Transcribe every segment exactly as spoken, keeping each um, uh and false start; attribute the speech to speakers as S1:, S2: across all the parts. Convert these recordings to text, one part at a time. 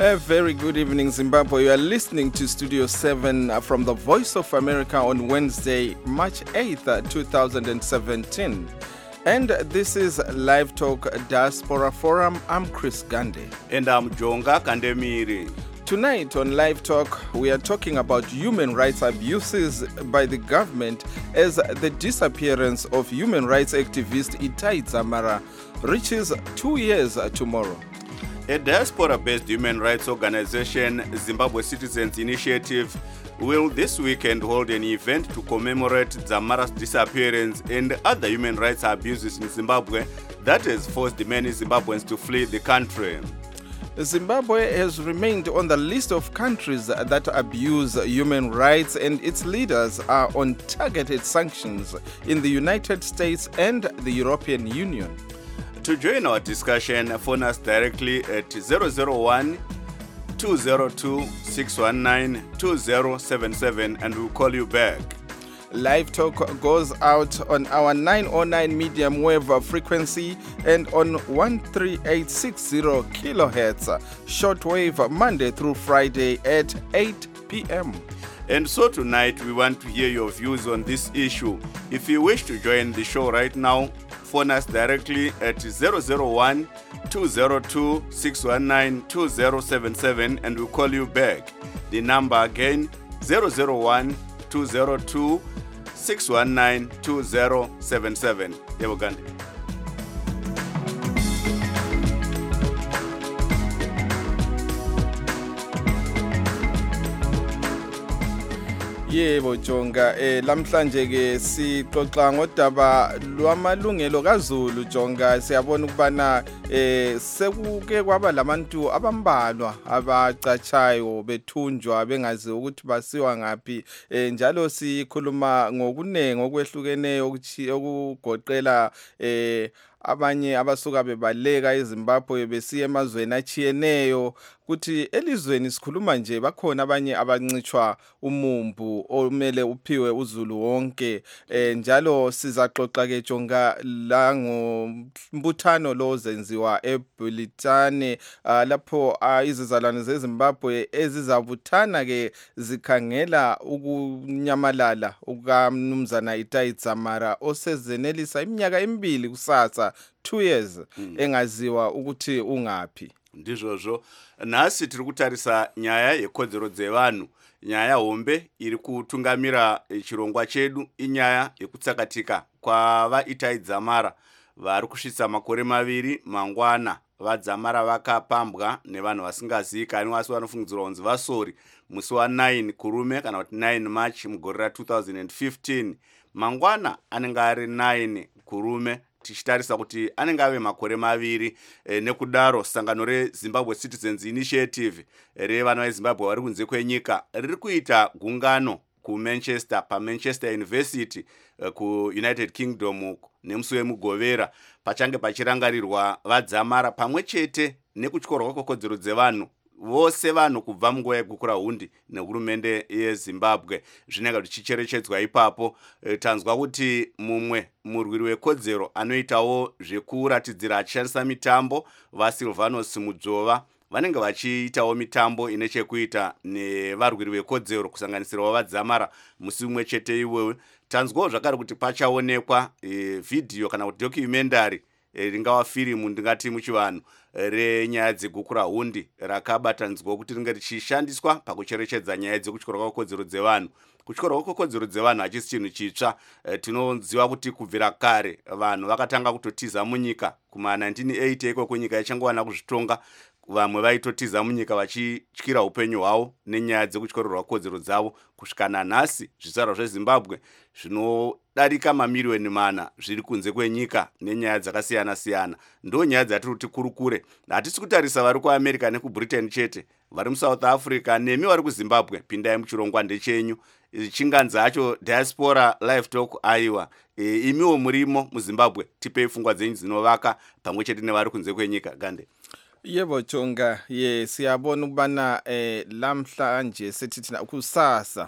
S1: A very good evening, Zimbabwe. You are listening to Studio seven from the Voice of America on Wednesday, March eighth, twenty seventeen. And this is Live Talk Diaspora Forum. I'm Chris Gande.
S2: And I'm Jonga Kandemiri.
S1: Tonight on Live Talk, we are talking about human rights abuses by the government as the disappearance of human rights activist Itai Dzamara reaches two years tomorrow.
S2: A diaspora-based human rights organization, Zimbabwe Citizens Initiative, will this weekend hold an event to commemorate Dzamara's disappearance and other human rights abuses in Zimbabwe that has forced many Zimbabweans to flee the country.
S1: Zimbabwe has remained on the list of countries that abuse human rights, and its leaders are on targeted sanctions in the United States and the European Union.
S2: To join our discussion, phone us directly at zero zero one, two zero two, six one nine, two zero seven seven and we'll call you back.
S1: Live Talk goes out on our nine oh nine medium wave frequency and on one three eight six zero kilohertz shortwave Monday through Friday at eight p.m.
S2: And so tonight we want to hear your views on this issue. If you wish to join the show right now, phone us directly at zero zero one, two zero two, six one nine, two zero seven seven and we'll call you back. The number again, zero zero one, two zero two, six one nine, two zero seven seven. Yebo Gandhi.
S1: Yebo Jonga, eh lamhlanje ke sixoxa ngodaba lwamalungelo kaZulu Jonga. Siyabona ukubana eh sekuke kwaba labantu abambalwa abacatshayo bethunjwa bengazi ukuthi basiwa ngapi, eh njalo sikhuluma ngokunenge okwehlukeneyo okugoqela eh abanye abasuka bebaleka eZimbabwe besiya emazweni achiyeneyo, kuthi elizweni sikhuluma nje bakhona abanye abancishwa umumbu omele uphiwe uZulu wonke. eh njalo sizaxoxa ke Jonga la ngombuthano lo zenziwa eBulitane uh, lapho uh, izizalwane zeZimbabwe ezizabuthana ke zikhangela ukunyamalala ukaMnumzana Itai Dzamara osezenelisa iminyaka emibili kusasa, two years mm. engaziwa ukuthi ungapi.
S2: Ndizvozvo nhasi tiri kutarisa nyaya yekodzero dzevanhu. Nyaya hombe iri kutungamira chirongwa chedu inyaya yekutsakatika kwava Itai Dzamara vari kusvitsa makore maviri mangwana. VaDzamara vakapambwa nevanhu vasingazivikanwi asi vanofungidzirwa kunzi vasori musi wa nine kurume kana kuti nine March mugore ra two thousand fifteen. Mangwana anenge ari nine kurume, tichitarisa kuti anenge ave makore maviri. E, nekudaro sangano reZimbabwe Citizens Initiative revana veZimbabwe vari kunze kwenyika riri kuita gungano kuManchester, paManchester University kuUnited Kingdom nemusi wemugovera pachange pachirangarirwa vaDzamara pamwe chete nekutyorwa kwekodzero dzevanhu vose vanhu kubva munguva yegukura hundi nehurumende yeZimbabwe. Zvinenge zvichicherechedzwa ipapo. E, tanzwa kuti mumwe murwiri wekodzero anoitawo zvekuratidzira achishandisa mitambo, vaSilvanos Mudzova vanenge vachiitawo mitambo ine chekuita nevarwiri vekodzero kusanganisirawo vaDzamara musi umwe chete iwewe. Tanzwawo zvakare kuti pachaonekwa e, video kana kuti documentary e, ringava firimu ndingati muchivanhu renyaya dzegukura hundi rakabatanzwa kuti ringe richishandiswa pakucherechedza nyaya dzekutyorwa kwekodzero dzevanhu. Kutyorwa kwekodzero dzevanhu hachisi chinhu chitsva. E, tinoziva kuti kubvira kare vanhu vakatanga kutotiza munyika kuma nineteen eighty iko kwenyika ichangowana kuzvitonga. Vamwe vaitotiza munyika vachityira upenyu hwavo nenyaya dzekutyorerwa kodzero dzavo. Kusvika nanhasi zvizvarwa zveZimbabwe zvinodarika mamiliyoni mana zviri kunze kwenyika nenyaya dzakasiyana siyana. Ndo nyaya dzatiri kuti kurukure. Hatisi kutarisa vari kuAmerica nekuBritain chete, vari muSouth Africa nemi vari kuZimbabwe. Pindai muchirongwa ndechenyu. Chinganzi hacho Diaspora Live Talk aiwa. E, imiwo murimo muZimbabwe, tipei pfungwa dzenyu dzinovaka pamwe chete nevari kunze kwenyika. Gande.
S1: Yebo Jonga, ye siyabona ukubana eh lamhlanje sithi thina kusasa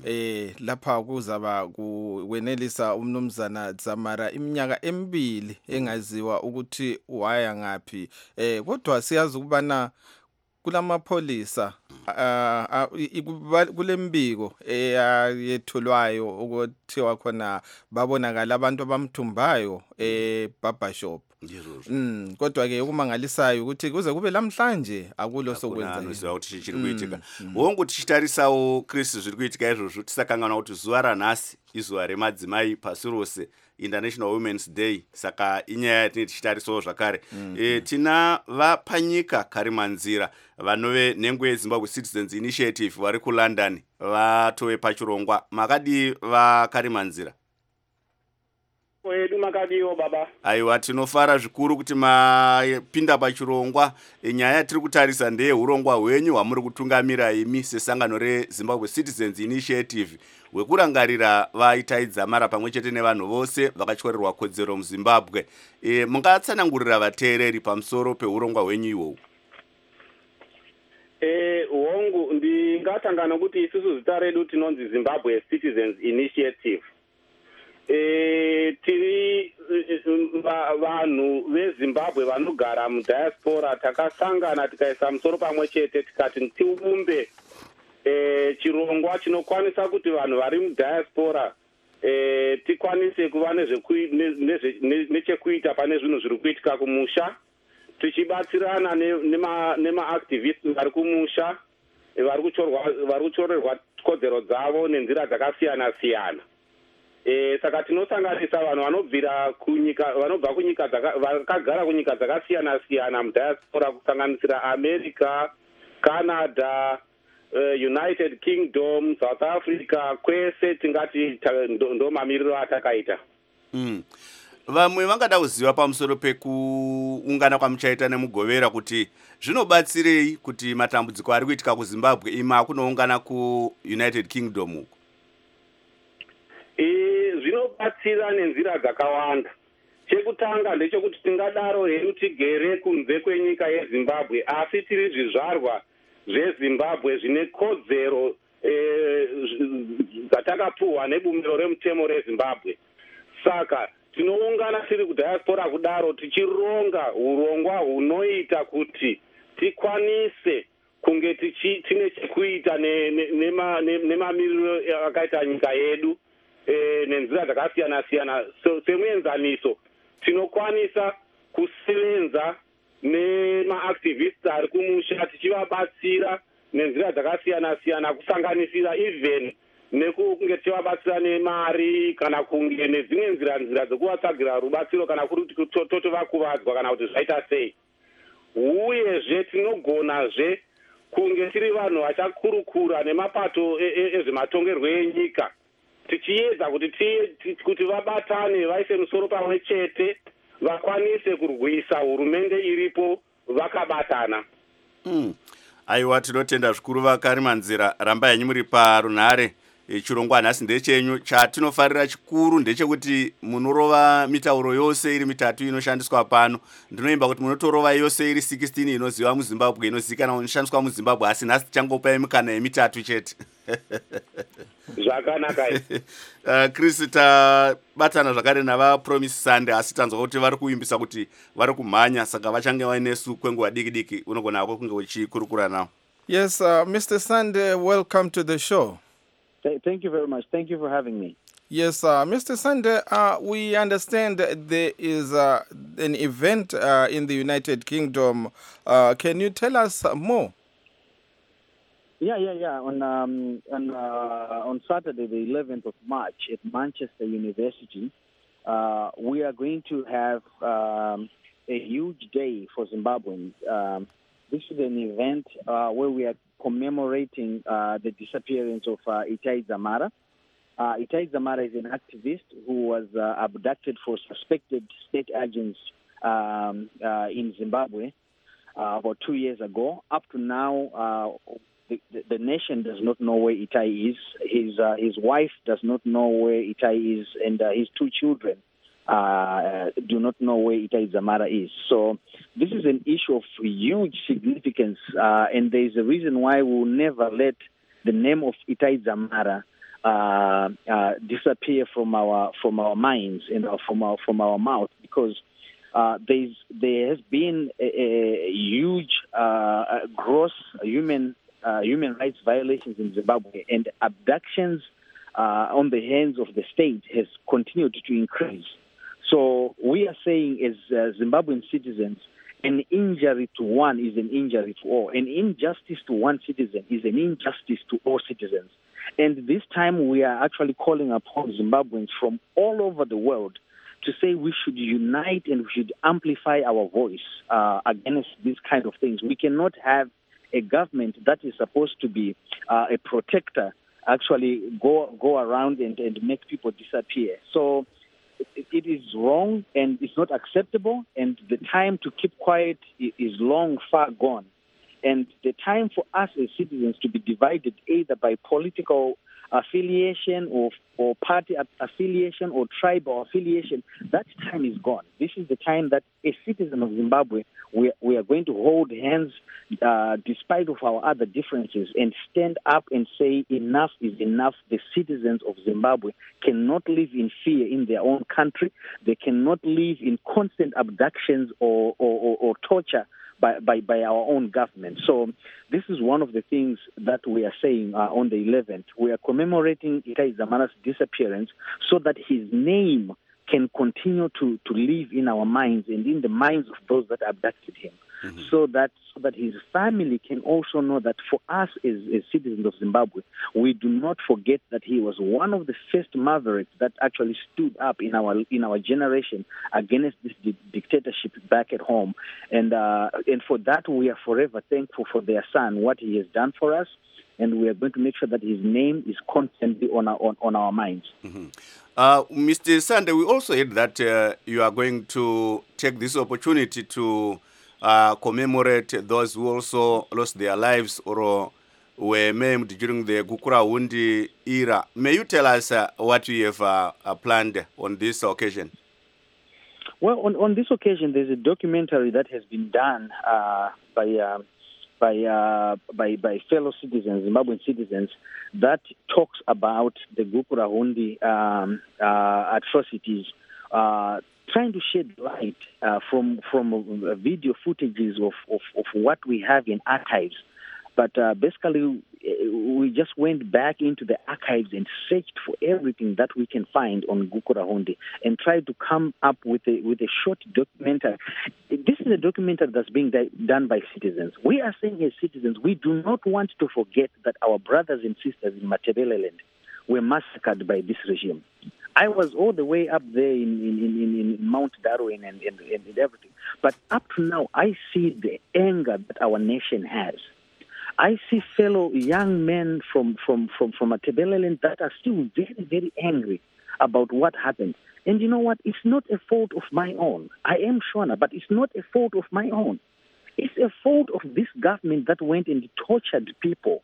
S1: eh lapha kuzaba kuwenelisa umnumzana Dzamara iminyaka emibili engaziwa ukuthi waya ngapi. Eh kodwa siyazi ukubana kulamapholisa ah kulembiko eyethulwayo ukuthiwa khona babonakala abantu abamthumbayo eBarbershop. Mm kodwa ke ukumangalisayo ukuthi kuze kube lamhlanje akulo sokwenza
S2: izwa ukuthi chiri kuitika wonke tichitarisawo Chris zviri kuitika izvozvo tisakangana kuti zuva ranhasi izuva remadzimai pasi rose International Women's Day saka inyaya yatini tichitarisawo zvakare e, tina vapanyika Karimanzira vanove nhengo yeZimbabwe Citizens Initiative vari kuLondon vatove pachirongwa makadi vaKarimanzira
S3: Edu makadiyo baba.
S2: Aiwa tinofara zvikuru kuti mapinda pachirongwa nyaya tiri kutarisa ndeye urongwa hwenyu hwamuri kutungamira imi sesangano reZimbabwe Citizens Initiative hwekurangarira vaitaidzamara pamwe chete nevanhu vose vakatyorerwa kodzero muZimbabwe. E, mungatsanangurira vateereri pamusoro peurongwa hwenyu ihwohwu?
S3: Eh hongu ndingatanga nokuti isusu zita redu tinonzi Zimbabwe Citizens Initiative. Eh tiri vanhu veZimbabwe vanogara mudiaspora takasangana tikaisa musoro pamwe chete tikati tiumbe eh chirongwa chinokwanisa kuti vanhu vari mudiaspora eh tikwanise kuva nezvekuita pane zvinhu zviri kuitika kumusha tichibatsirana nema nema activists vari kumusha vari kuchorwa vari kuchorerwa kodzero dzavo nenzira dzakasiyana siyana. Eh saka tinosanganisa vanhu vanobvira kunyika vanobva kunyika vakagara kunyika dzakasiyana siyana mudiaspora kusanganisira America, Canada, uh, United Kingdom, South Africa kwese tingati ndo mamiriro atakaita.
S2: Mm. Vamwe vangada kuziva pamusoro pekuungana kwamuchaita nemugovera kuti zvinobatsirei kuti matambudziko ari kuitika kuZimbabwe ima kunoungana kuUnited Kingdom uko?
S3: Eh zvinobatsira nenzira dzakawanda. Chekutanga ndechekuti tingadaro hedu tigere kunze kwenyika yeZimbabwe asi tiri zvizvarwa zveZimbabwe zvine kodzero eh dzatakapuwa nebumiro remutemo reZimbabwe. Saka tinoungana tiri kudiaspora kudaro tichironga urongwa hunoita kuti tikwanise kunge tine chekuita nemamiriro akaita nyika yedu eh nenzira dzakasiyana siyana semuenzaniso tinokwanisa kusevenza nemaactivists ari kumusha tichivabatsira nenzira dzakasiyana siyana kusanganisira even nekunge tichivabatsira nemari kana kunge nedzimwe nzira nzira dzekuvatsagira rubatsiro kana kuti totovakuvadzwa kana kuti zvaita sei. Uyezve tinogonazve kunge tiri vanhu vachakurukura nemapato ezvematongerwo enyika tichiedza kuti kuti vabatane vaise musoro pamwe chete vakwanise kurwisa hurumende iripo vakabatana.
S2: Mm. Aiwa tinotenda zvikuru vaKarimanzira ramba yenyu muri parunhare chirongwa nhasi ndechenyu chatinofarira chikuru ndechekuti munorova mitauro yose iri mitatu inoshandiswa pano. Ndinoimba kuti munotorova yose iri sixteen inoziva muZimbabwe inozikanwa inoshandiswa muZimbabwe asi nhasi tichangopai mukana yemitatu chete.
S3: Zvakanaka.
S2: uh, Chris tabatana zvakare navaPromise Sunday asi tanzwa kuti vari kuimbisa kuti vari kumhanya saka vachange vainesu kwenguva diki diki unogona hako kunge uchikurukura navo.
S1: Yes, uh, Mister Sunday, welcome to the show.
S4: Thank you very much. Thank you for having me.
S1: Yes, uh, Mister Sunday, uh, we understand there is uh, an event uh, in the United Kingdom. Uh, can you tell us more?
S4: Yeah, yeah, yeah. On um, on uh, on Saturday, the eleventh of March, at Manchester University, uh, we are going to have um, a huge day for Zimbabweans. Um, this is an event uh, where we are commemorating uh, the disappearance of uh, Itai Dzamara. Uh, Itai Dzamara is an activist who was uh, abducted for suspected state agents um, uh, in Zimbabwe uh, about two years ago. Up to now, uh, the, the, the nation does not know where Itai is. His uh, his wife does not know where Itai is, and uh, his two children uh, do not know where Itai Dzamara is. So this is an issue of huge significance, uh, and there is a reason why we will never let the name of Itai Dzamara uh, uh, disappear from our from our minds and uh, from our from our mouth, because uh, there's there has been a, a huge uh, gross human uh, human rights violations in Zimbabwe, and abductions uh, on the hands of the state has continued to increase. So we are saying, as uh, Zimbabwean citizens, an injury to one is an injury to all. An injustice to one citizen is an injustice to all citizens. And this time we are actually calling upon Zimbabweans from all over the world to say we should unite and we should amplify our voice uh, against these kind of things. We cannot have a government that is supposed to be uh, a protector actually go go around and, and make people disappear. So it, it is wrong and it's not acceptable, and the time to keep quiet is long far gone. And the time for us as citizens to be divided either by political affiliation or or party affiliation or tribal affiliation, that time is gone. This is the time that a citizen of Zimbabwe, we, we are going to hold hands uh, despite of our other differences and stand up and say enough is enough. The citizens of Zimbabwe cannot live in fear in their own country. They cannot live in constant abductions or, or, or, or torture By, by, by our own government. So this is one of the things that we are saying uh, on the eleventh. We are commemorating Itai Dzamara's disappearance so that his name can continue to, to live in our minds and in the minds of those that abducted him. Mm-hmm. So that so that his family can also know that for us as, as citizens of Zimbabwe, we do not forget that he was one of the first mavericks that actually stood up in our in our generation against this di- dictatorship back at home. And uh, and for that, we are forever thankful for their son, what he has done for us. And we are going to make sure that his name is constantly on our, on, on our minds.
S2: Mm-hmm. Uh, Mister Sande, we also heard that uh, you are going to take this opportunity to uh, commemorate those who also lost their lives or were maimed during the Gukurahundi era. May you tell us uh, what you have uh, uh, planned on this occasion?
S4: Well, on, on this occasion, there's a documentary that has been done uh, by... Uh, By, uh, by by fellow citizens, Zimbabwean citizens, that talks about the Gukurahundi um, uh, atrocities, uh, trying to shed light uh, from from uh, video footages of, of, of what we have in archives. But uh, basically, we just went back into the archives and searched for everything that we can find on Gukurahundi and tried to come up with a with a short documentary. This is a documentary that's being di- done by citizens. We are saying as citizens, we do not want to forget that our brothers and sisters in Matabeleland were massacred by this regime. I was all the way up there in, in, in, in Mount Darwin and, and, and everything. But up to now, I see the anger that our nation has. I see fellow young men from, from, from, from Matabeleland that are still very, very angry about what happened. And you know what? It's not a fault of my own. I am Shona, but it's not a fault of my own. It's a fault of this government that went and tortured people.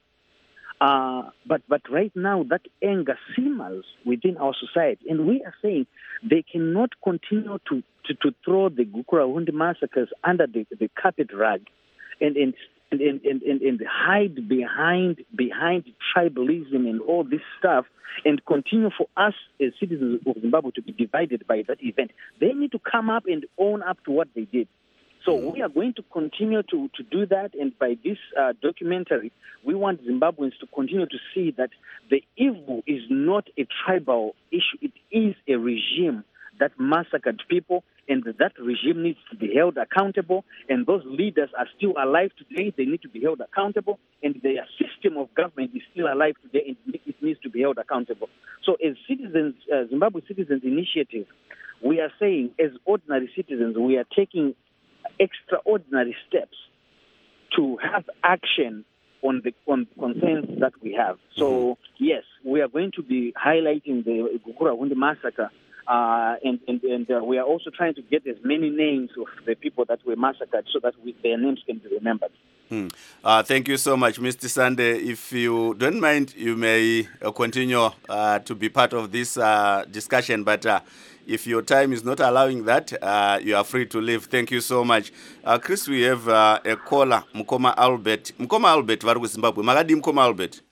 S4: Uh, but but right now, that anger simmers within our society. And we are saying they cannot continue to, to, to throw the Gukurahundi massacres under the, the carpet rug and, and And, and, and, and hide behind behind tribalism and all this stuff and continue for us as citizens of Zimbabwe to be divided by that event. They need to come up and own up to what they did. So we are going to continue to, to do that, and by this uh, documentary, we want Zimbabweans to continue to see that the evil is not a tribal issue. It is a regime that massacred people, and that regime needs to be held accountable, and those leaders are still alive today. They need to be held accountable, and their system of government is still alive today, and it needs to be held accountable. So as citizens, uh, Zimbabwe Citizens Initiative, we are saying as ordinary citizens, we are taking extraordinary steps to have action on the on concerns that we have. So yes, we are going to be highlighting the Gukurahundi massacre. Uh, and and, and uh, we are also trying to get as many names of the people that were massacred so that we, their names can be remembered.
S2: Hmm. Uh, thank you so much, Mister Sande. If you don't mind, you may uh, continue uh, to be part of this uh, discussion, but uh, if your time is not allowing that, uh, you are free to leave. Thank you so much. Uh, Chris, we have uh, a caller, Mkoma Albert. Mkoma Albert, vari kuZimbabwe. Makadi Mkoma Albert.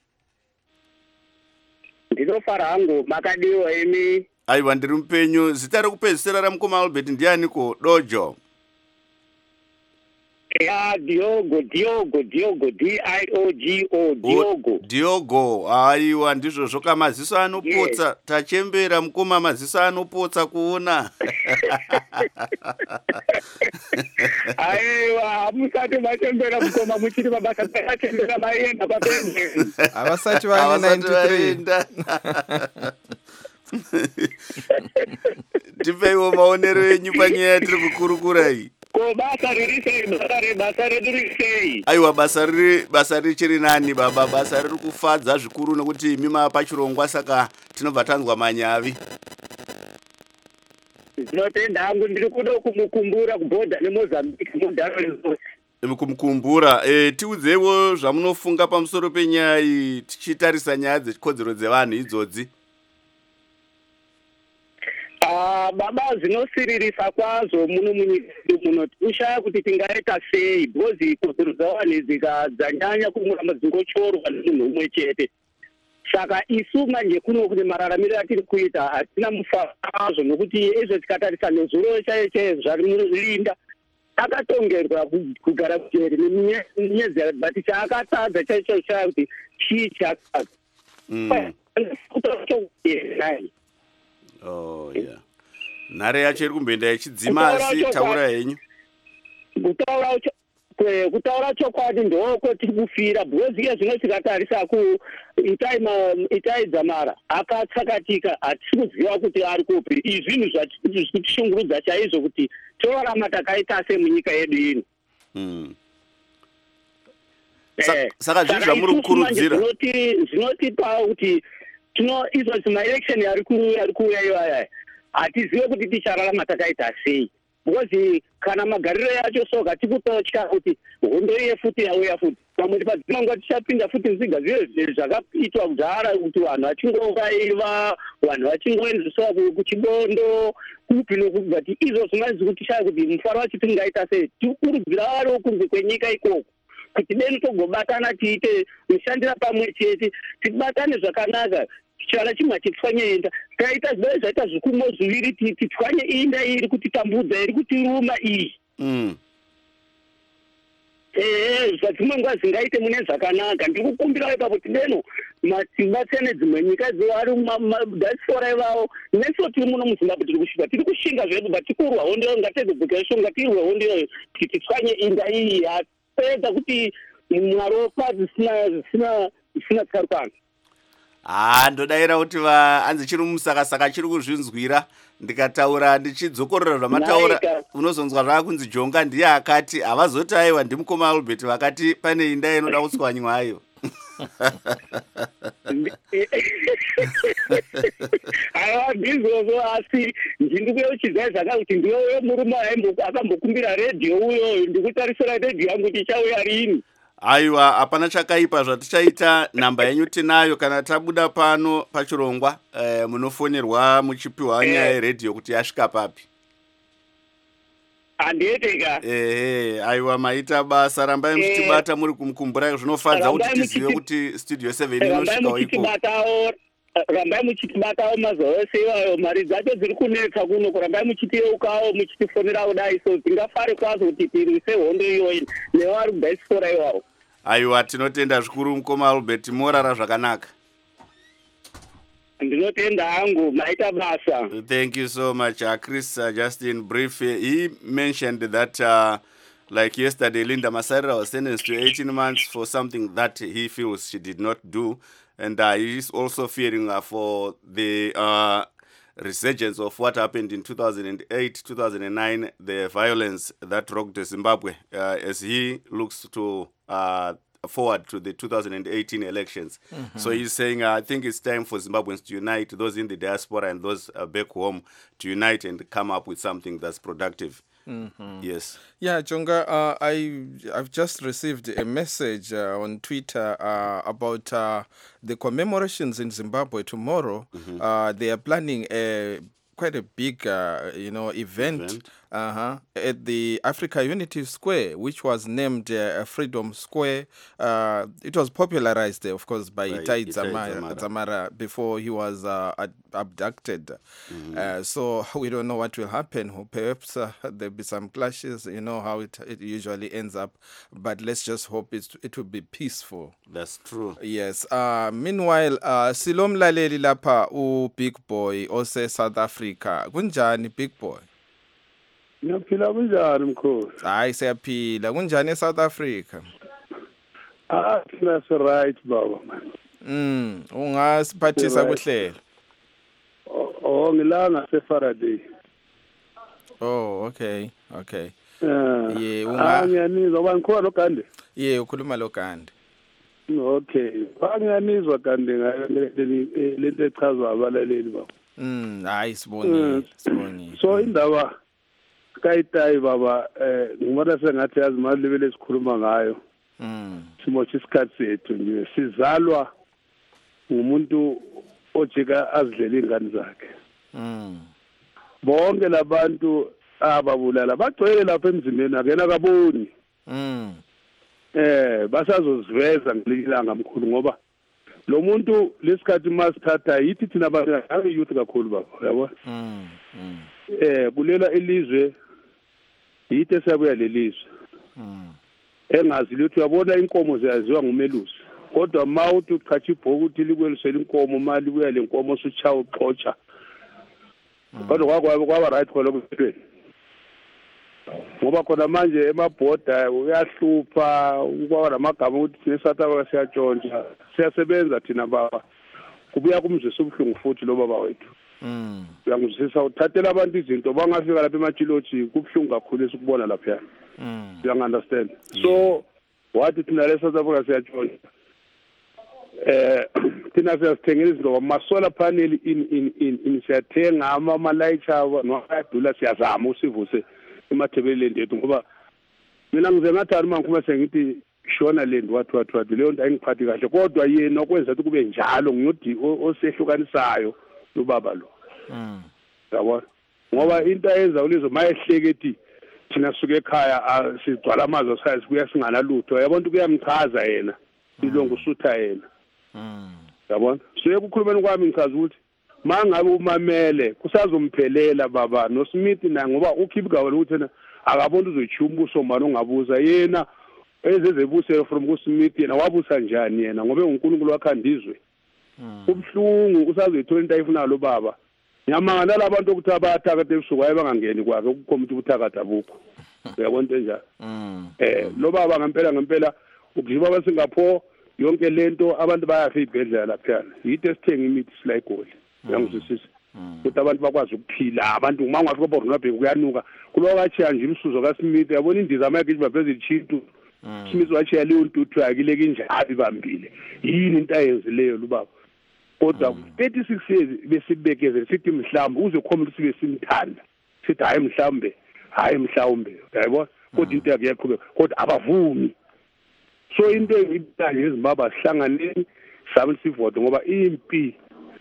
S5: Ndinofara hangu makadiwa imi.
S2: Aiwa ndiri mupenyu. Zita rekupedzisira raMukoma Albert ndianiko? Dojo.
S5: ya Diogo Diogo Diogo D I O G O Diogo
S2: Diogo aiwa ndizvo zvoka maziso anopotsa
S5: Yes.
S2: tachembera mukoma maziso anopotsa kuona
S5: aiwa musati machembera mukoma muchiri mabasa machembera maenda papende
S1: havasati vane ninety-three
S2: tipeiwo maonero enyu panyaya yatiri kukurukura iyi
S5: ko basa riri sei basa re basa redu riri sei
S2: aiwa basa riri basa richiri nani baba basa riri kufadza zvikuru nekuti imi mapa chirongwa saka tinobva tanzwa manyavi
S5: zvinotenda hangu ndiri kuda kumukumbura kubhodha nemozambique mudharo rezose
S2: kumukumbura e, tiudzeiwo zvamunofunga pamusoro penyaya iyi tichitarisa nyaya dzechikodzero dzevanhu idzodzi.
S5: Ah, baba zvinosiririsa kwazvo muno munyika muno kushaya kuti tingaita sei because kodzero dzavanhu dzikadzanyanya kuramba dzingochorwa nemunhu umwe chete. Saka isu manje kuno kuti mararamiro atiri kuita hatina mufaro nokuti izvo tikatarisa nezuro chaiyo chaiyo zvari mulinda akatongerwa kugara kujeri nemyedzi but chaakatadza chaicho chaya kuti chii chaakatadza.
S2: Oh yeah. Nhare yacho iri kumboenda ichidzima asi taura henyu.
S5: Kutaura kutaura chokwadi ndoko tiri kufira because iye zvino tikatarisa ku itai itai dzamara akatsakatika hatisi kuziva kuti ari kupi. Izvi zvinhu zvatishungurudza chaizvo kuti torarama takaita semunyika yedu ino.
S2: Mm. Saka zvinhu zvamuri kukurudzira
S5: zvinotipa kuti tino izvo zimaelection ari kuuya iwaya hatizive kuti tichararama takaita sei because kana magariro yacho soga tikutotya kuti hondo iye futi yauya futi pamwe padzimangwa tichapinda futi nziga zvive zvakaitwa kudhara kuti vanhu vachingovaiva vanhu vachingoendeswa kuchibondo kupi nokupi but izvo zvinaizi kuti shaya kuti mufaro wacho tingaita sei tikurudzira vari kunze kwenyika ikoko kuti deni togobatana tiite mushandira pamwe chete tibatane zvakanaka chara chimwe chitswanyenda taita zvaita zvaita zvikumo zviviri titswanye inda iri kutitambudza iri kutiruma iyi ehe zvadzimwe nguva zingaite mune zvakanaka ndiri kukumbira ipapo kuti deno tibatsene dzimwe nyika dzivari madiaspora ivavo neso tiri muno muzimbabwe tiri kushuva tiri kushinga zvedu but tikurwa hondoyo ngatedzebhukeisho ngatirwe hondoyo kuti titswanye inda iyi yapedza kuti mwaropa zvisina zvisina zvisina tsarukano.
S2: Ah, ndodaira kuti vaanzi chiri musakasaka chiri kuzvinzwira ndikataura ndichidzokorera zvamataura unozonzwa zvaakunzi Jonga ndiye akati havazoti aiwa ndimukoma Albert vakati pane inda inoda kutswanywayo.
S5: aiwa ndizvozvo asi ndindikuye uchidza zvaka kuti ndiwe murume akambokumbira redhiyo uyo ndikutarisira redhiyo yangu tichauya rini.
S2: Aiwa hapana chakaipa zvatichaita nhamba yenyu tinayo kana tabuda pano pachirongwa e, munofonerwa muchipiwa nyaya yeredhiyo kuti yasvika papi.
S5: Handiyeteka.
S2: Ehe, aiwa maita basa rambai muchitibata muri kumukumbura zvinofadza kuti tizive kuti studio seven inosvikawo iko.
S5: Rambai muchitibatawo mazuva ose iwayo mari dzacho dziri kunetsa kuno kurambai muchitiyeukawo muchitifonerawo dai so tingafare kwazvo kuti tirwise hondo iyoyi nevari kudiaspora iwavo.
S2: Aiwa tinotenda zvikuru mukoma Albert morara zvakanaka.
S5: Ndinotenda hangu maita basa.
S2: Thank you so much. Uh, Chris uh, Justin brief he mentioned that uh, like yesterday Linda Masarira was sentenced to eighteen months for something that he feels she did not do. And uh, he is also fearing uh, for the uh, resurgence of what happened in two thousand eight, two thousand nine, the violence that rocked Zimbabwe, uh, as he looks to uh, forward to the two thousand eighteen elections. Mm-hmm. So he's saying, uh, I think it's time for Zimbabweans to unite, those in the diaspora and those uh, back home, to unite and come up with something that's productive. Mm-hmm. Yes.
S1: Yeah, Jonga, uh, I, I've just received a message uh, on Twitter uh, about uh, the commemorations in Zimbabwe tomorrow. Mm-hmm. Uh, they are planning a quite a big, uh, you know, event, event. Uh-huh. At the Africa Unity Square, which was named uh, Freedom Square. Uh, it was popularized, uh, of course, by
S2: By
S1: Itai
S2: Itai
S1: Dzamara,
S2: Dzamara.
S1: Dzamara before he was uh, ad- abducted.
S2: Mm-hmm.
S1: Uh, so we don't know what will happen. Perhaps uh, there'll be some clashes. You know how it, it usually ends up. But let's just hope it's, it will be peaceful.
S2: That's true.
S1: Yes. Uh, meanwhile, uh, silomlaleli lapha u Big Boy ose South Africa. Kunjani Big Boy?
S6: Ngiyaphila kunjani mkhosi?
S1: Hayi siyaphila. Kunjani eSouth Africa?
S6: Ah, thina si right baba man.
S1: Mm, ungasiphathisa
S6: Right.
S1: kuhlelo.
S6: Oh, oh, ngilanga seFaraday.
S1: Oh, okay. Okay.
S6: Eh.
S1: Ye, unga-
S6: Ah, ngiyanizwa ngoba ngikhona noGande.
S1: Ye, ukhuluma lo Gandhi.
S6: Okay. Ba ngiyanizwa Gande ngayo le lento echazwa abalaleli baba.
S1: Mm, hayi sibongile, sibongile.
S6: So indaba kayitayi baba eh ngibona sengathi yazi mali lebele sikhuluma ngayo.
S1: Mm.
S6: Simotsha isikhathi sethu nje sizalwa ngumuntu ojika azidlela ingane zakhe.
S1: Mm.
S6: Bonke labantu ababulala bagcwele lapha emzimbeni akena kaboni.
S1: Mm.
S6: Eh basazoziveza ngelilanga mkhulu ngoba lo muntu lesikhathi masithatha yithi thina abantu ake youth kakhulu baba yabo.
S1: Mm. Mm.
S6: Eh kulela ilizwe yithi sabuya lelizwe.
S1: Mm.
S6: Engazi lutho uyabona inkomo ziyaziwa ngumelusi kodwa mawuthi uchacha ibhoku uthi likwelisela inkomo mali kuya lenkomo usuchaya uxotsha kodwa kwakwabe kwaba right khona kuphela ngoba khona manje emabhoda uyahlupha ukwaba namagama ukuthi thina eSouth Africa siyatshontsha siyasebenza thina baba kubuya kumzwisa ubuhlungu futhi lo baba wethu.
S1: Mm.
S6: Uyangizwisisa uthathela abantu izinto bangafika lapha emachiloji kubuhlungu kakhulu esikubona lapha.
S1: Mm.
S6: You understand? So wathi thina le South Africa siyatshontsha. Eh thina siyasithengela izinto ama solar panel in in in in siyathenga ama light aba noyadula siyazama usivuse emathebeleni ethu ngoba mina ngize ngathana uma ngikhuluma sengithi shona land wathi wathi wathi leyo nto ayingiphathi kahle kodwa yena okwenza ukuthi kube njalo ngiyodi osehlukanisayo lo baba lo.
S1: Mm.
S6: Yabona ngoba into ayenza ulizo mayehleke thina suke ekhaya sigcwala amazwi asayi kuya singana lutho yabona kuyamchaza yena ilongo usutha yena.
S1: Mm.
S6: Yabona so ekukhulumeni kwami ngichaza ukuthi mangabe umamele kusazomphelela baba no Smith na ngoba ukhipha ukuthi yena akabona uzoyithuma umbuso manje ongabuza yena ezezebuselo from ku Smith yena wabusa njani yena ngoba uNkulunkulu wakhandizwe.
S1: Mm.
S6: Ubhlungu usazoyithola into ayifuna lo baba. Nyamanga labantu ukuthi abathakade ebusuku ayebangangeni kwakhe ukukhomba ukuthi uthakade abukho. Uyabona into enjalo.
S1: Mm.
S6: Eh lo baba ngempela ngempela ukujiba baSingapore yonke lento abantu bayafa ibhedlela lapha. Yithe sithenga imithi silayigoli. Uyangizwisisa. Ukuthi abantu bakwazi ukuphila abantu uma ungafika eBornabhe kuyanuka kulo kachiya nje imsuzo kaSmith yabona indiza amayigijima phezulu chintu. Smith wachiya leyo ntuthu yakile kinjalo ibambile. Yini into ayenzileyo lo baba? Kodwa thirty-six years besibekeze sithi mhlawumbe uzokhomba sibe simthanda sithi hayi mhlawumbe hayi mhlawumbe yayibona kodwa into yakhe yaqhubeka kodwa abavumi so into engibitayo eZimbabwe sihlanganeni sabe sivote ngoba impi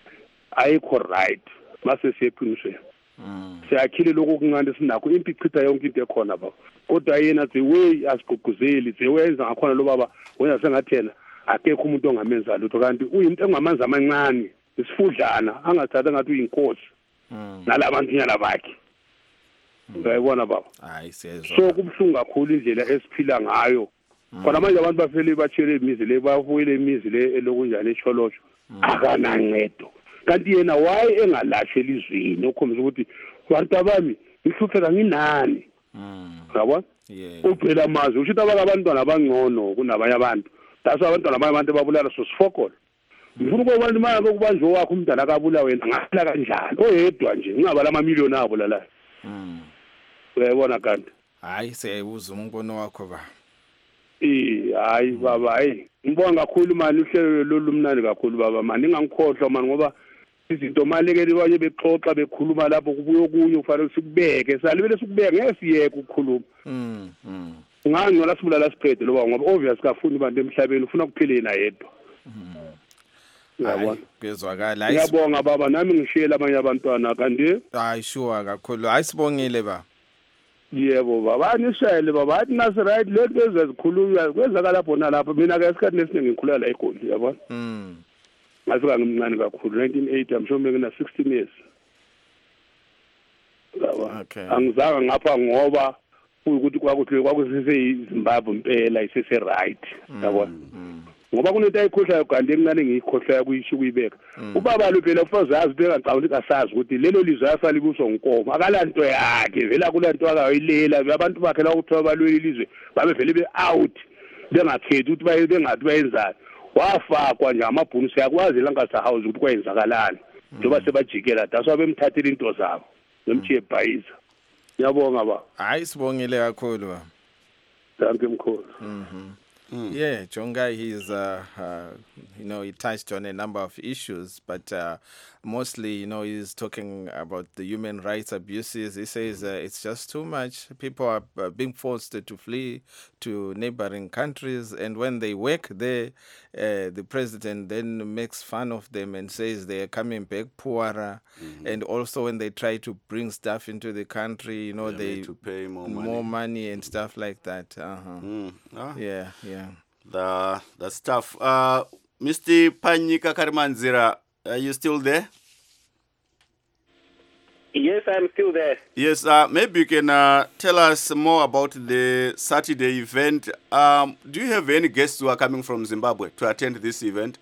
S6: ayikho right mase siyeqinisweni siyakhile lokho kuncane sinakho impi ichitha yonke into ekhona baba kodwa yena the way asigqugquzeli the way enza ngakhona lo baba wena sengathena akekho umuntu ongamenza lutho kanti uyinto engamanzi amancane isifudlana angathatha ngathi uyinkosi nalabantu nyana bakhe uyayibona baba
S1: Hayi siyezwa.
S6: so kubhlungu kakhulu indlela esiphila ngayo khona manje abantu bafele bachele imizi le bafuyile imizi le elokunjani echolosho akanancedo kanti yena waye engalahle elizweni okhombisa ukuthi bantu abami ngihlupheka nginani yabona
S1: Yeah.
S6: uphela amazwi usho ukuthi abantwana abangcono kunabanye abantu dasa abantwana abanye abantu babulala so sifokola ngifuna ukubona imali okubanjwe wakho umntana akabula wena ngaphila kanjani oyedwa nje ngingabala ama million abo lala
S1: Mm.
S6: uyayibona kanti
S1: Hayi siyayuza umbono wakho ba.
S6: eh hayi baba hayi ngibonga kakhulu mani uhlelo lolu mnandi kakhulu baba mani ngangikhohlwa mani ngoba izinto malekeli baye bexoxa bekhuluma lapho kubuye okunye ufanele sikubeke salibele sikubeke ngeke siyeke ukukhuluma
S1: Mm. Mm.
S6: ngangcola sibulala siqede loba ngoba obvious kafuni abantu emhlabeni ufuna ukuphila yena yedwa uyabona
S1: Kuzwakala.
S6: ngiyabonga baba nami ngishiyela abanye abantwana kanti
S1: Hayi sure kakhulu. Hayi sibongile ba.
S6: yebo baba anishayele baba athi nasi right lethu bezazikhuluma kwenzakala bona lapha mina ke esikhathini esiningi ngikhulula la eGoli yabona
S1: mm
S6: ngafika ngimncane kakhulu nineteen eighty I'm sure ngina sixteen years baba
S1: Okay.
S6: angizanga ngapha ngoba ukuthi kwakuthi kwakusise iZimbabwe impela isese right yabona ngoba kunento ayikhohlayo kanti encane ngiyikhohlaya kuyisho kuyibeka ubaba lo phela ufazazi beka ngicabanga ukuthi asazi ukuthi lelo lizwe asalibuswa nkonko akalanto yakhe vela kulanto akayilela abantu bakhe la ukuthiwa balweli lizwe babe vele be out bengakhethi ukuthi baye bengathi bayenzani wafakwa nje amabhunisi yakwazi langasa house ukuthi kwayenzakalani njoba sebajikela daswa bemthathela into zabo nomchiye bhayiza ngiyabonga ba
S1: hayi sibongile kakhulu ba
S6: thank you mkhulu
S1: mhm Mm. Yeah, Jongai, he's, uh, uh, you know, he touched on a number of issues, but uh, mostly, you know, he's talking about the human rights abuses. He says uh, it's just too much. People are uh, being forced to flee to neighboring countries, and when they work there, uh, the president then makes fun of them and says they are coming back poorer. Mm-hmm. And also when they try to bring stuff into the country, you know,
S2: yeah,
S1: they
S2: need to pay more money.
S1: more money and stuff like that. Uh-huh.
S2: Mm. Ah.
S1: Yeah, yeah.
S2: The the stuff. Uh, Mister Panyika Karimanzira, are you still there?
S3: Yes, I'm still there.
S2: Yes, uh, maybe you can uh, tell us more about the Saturday event. Um, do you have any guests who are coming from Zimbabwe to attend this event?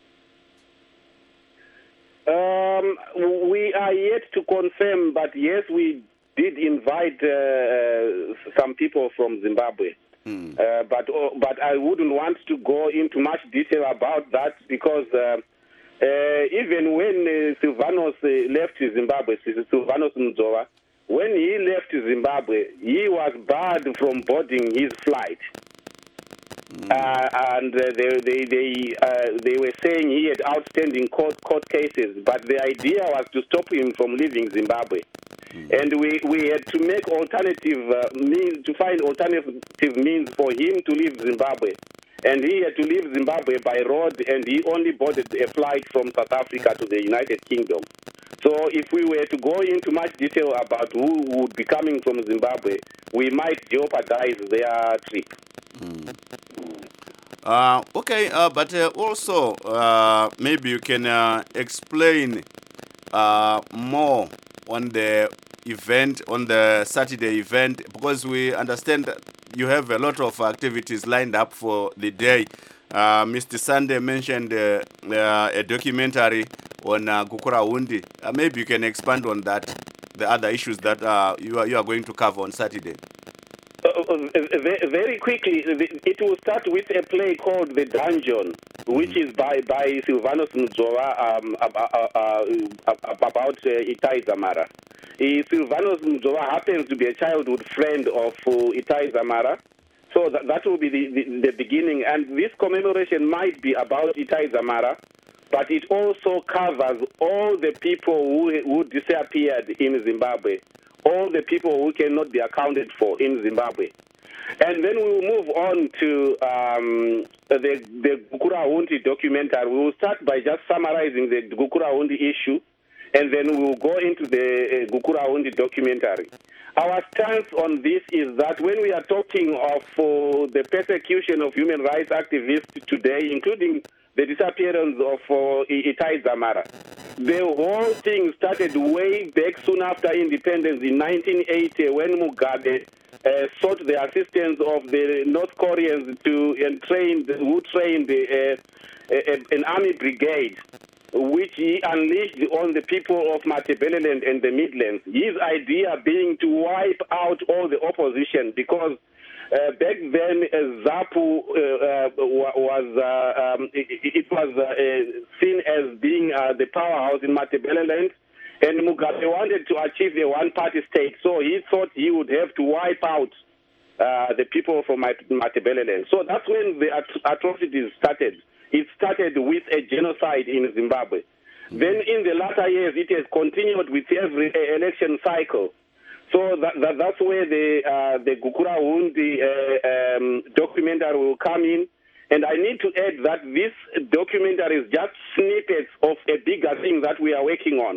S3: Um, we are yet to confirm, but yes, we did invite uh, some people from Zimbabwe. Hmm. Uh, but uh, but I wouldn't want to go into much detail about that because uh, uh, even when uh, Silvanos uh, left Zimbabwe, Silvanos Mzowa, when he left Zimbabwe, he was barred from boarding his flight. Mm. Uh, and uh, they they they, uh, they were saying he had outstanding court court cases, but the idea was to stop him from leaving Zimbabwe. Mm. And we, we had to make alternative uh, means to find alternative means for him to leave Zimbabwe. And he had to leave Zimbabwe by road, and he only boarded a flight from South Africa to the United Kingdom. So if we were to go into much detail about who would be coming from Zimbabwe, we might jeopardize their trip.
S2: Mm. Uh, okay, uh, but uh, also uh, maybe you can uh, explain uh, more on the event, on the Saturday event, because we understand that you have a lot of activities lined up for the day. Uh, Mister Sunday mentioned uh, uh, a documentary on uh, Gukurahundi. Uh, maybe you can expand on that, the other issues that uh, you, are, you are going to cover on Saturday.
S3: Uh, very quickly, it will start with a play called The Dungeon, which mm-hmm. is by, by Silvanos Mzowa um, uh, uh, about uh, Itai Zamara. Uh, Silvanos Mzowa happens to be a childhood friend of uh, Itai Zamara, so that, that will be the, the, the beginning. And this commemoration might be about Itai Zamara, but it also covers all the people who, who disappeared in Zimbabwe, all the people who cannot be accounted for in Zimbabwe. And then we will move on to um, the, the Gukurahundi documentary. We will start by just summarizing the Gukurahundi issue, and then we will go into the uh, Gukurahundi documentary. Our stance on this is that when we are talking of uh, the persecution of human rights activists today, including the disappearance of uh, Itai Zamara, the whole thing started way back soon after independence in nineteen eighty when Mugabe uh, sought the assistance of the North Koreans to and trained, who trained uh, a, an army brigade, which he unleashed on the people of Matabeleland and the Midlands. His idea being to wipe out all the opposition because Uh, back then, uh, ZAPU uh, uh, was uh, um, it, it was uh, uh, seen as being uh, the powerhouse in Matabeleland, and Mugabe wanted to achieve a one-party state, so he thought he would have to wipe out uh, the people from Matabeleland. So that's when the at- atrocities started. It started with a genocide in Zimbabwe. Mm-hmm. Then in the latter years, it has continued with every uh, election cycle. So that, that, that's where the uh, the Gukurahundi uh, um, documentary will come in. And I need to add that this documentary is just snippets of a bigger thing that we are working on.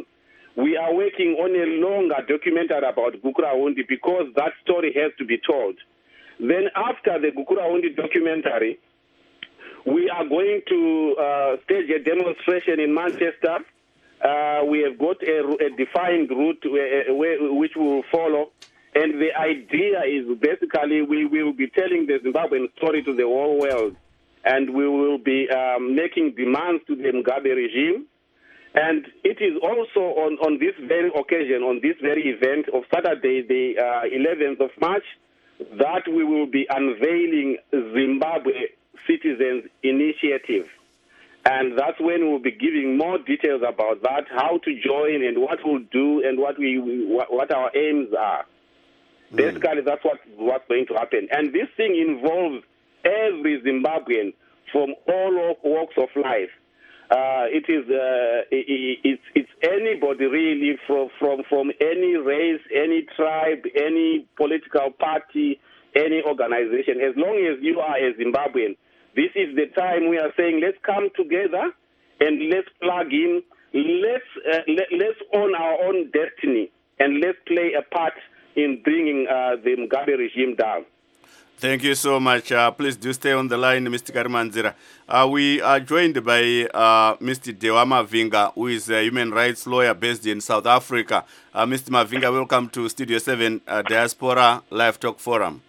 S3: we are working on a longer documentary about Gukurahundi because that story has to be told. Then after the Gukurahundi documentary, we are going to uh, stage a demonstration in Manchester. Uh, we have got a, a defined route where, where, which we will follow. And the idea is basically we will be telling the Zimbabwean story to the whole world. And we will be um, making demands to the Mugabe regime. And it is also on, on this very occasion, on this very event of Saturday, the uh, eleventh of March, that we will be unveiling Zimbabwe Citizens Initiative. And that's when we'll be giving more details about that, how to join and what we'll do and what we what our aims are. Mm. Basically, that's what, what's going to happen. And this thing involves every Zimbabwean from all walks of life. Uh, it is uh, it, it's it's anybody really from from from any race, any tribe, any political party, any organization. As long as you are a Zimbabwean, this is the time we are saying let's come together and let's plug in. Let's uh, let, let's own our own destiny and let's play a part in bringing uh, the Mugabe regime down.
S2: Thank you so much. Uh, please do stay on the line, Mister Karimanzira. Uh, we are joined by uh, Mister Dewa Mavinga, who is a human rights lawyer based in South Africa. Uh, Mister Mavinga, welcome to Studio seven uh, Diaspora Live Talk Forum.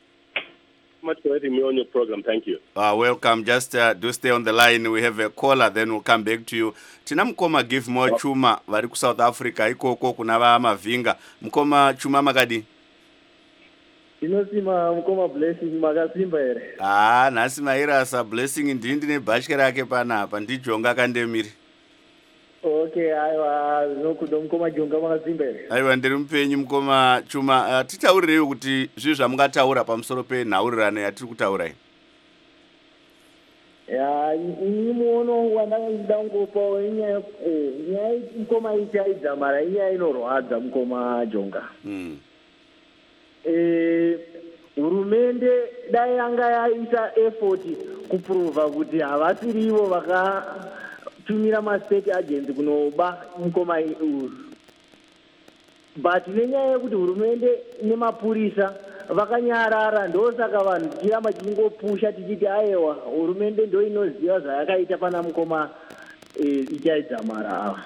S7: Much for having me on your program. Thank you.
S2: Uh, welcome. Just uh, do stay on the line. We have a caller, then we'll come back to you. Tina mkoma give more chuma vari ku South Africa ikoko kuna va Mavinga. Mkoma chuma makadi?
S8: Inosima mkoma blessing makasimba here.
S2: Ah, nasi mairasa blessing ndindi ne bashke rake panapa ndijonga kandemiri.
S8: Okay, aiwa nokudo mkoma jonga makasimba here.
S2: Aiwa ndiri mupenyu mkoma chuma uh, titaurirewo kuti zvinhu zvamungataura pamusoro penhaurirano yatiri kutaura iyi.
S8: Ya, ini muono wandanga ngopa nyaya nyaya mkoma ichaidza mara nyaya inorwadza mkoma jonga.
S2: Mm.
S8: Eh, hurumende dai yanga yaita effort kuprova kuti havasirivo vakatumira mastate agents kunoba mukoma uyu, but nenyaya yekuti hurumende nemapurisa vakanyarara ndosaka vanhu tichiramba tichingopusha tichiti aiwa hurumende ndo inoziva zvayakaita pana mukoma eh, ichaidzamara ava.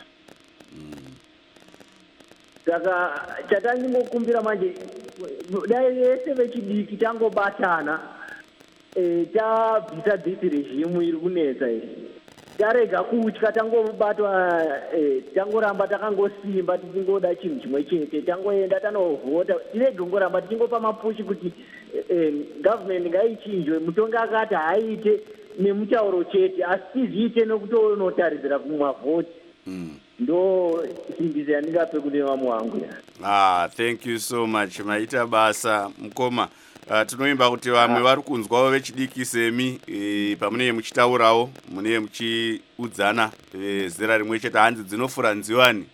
S8: Saka chatandingokumbira manje dai yese vechidiki tangobatana eh tabvisa this regime iri kunetsa iyi tarega kutya tangobatwa eh tangoramba takangosimba tichingoda chinhu chimwe chete tangoenda tanovhota tirege ngoramba tichingopa mapushi kuti eh government ngaichinjwe mutonga akati haite nemutauro chete asi tiziite nokutonotarisira kumavhoti.
S2: Mm.
S8: Ndo simbizi yandingape kune vamwe wangu ya.
S2: Ah, thank you so much. Maita basa mkoma. Uh, tunoimba kuti vamwe vari kunzwawo vechidiki semi e, pamunenge muchitaurawo munenge muchiudzana e, zera rimwe chete hanzi dzinofura nziwani.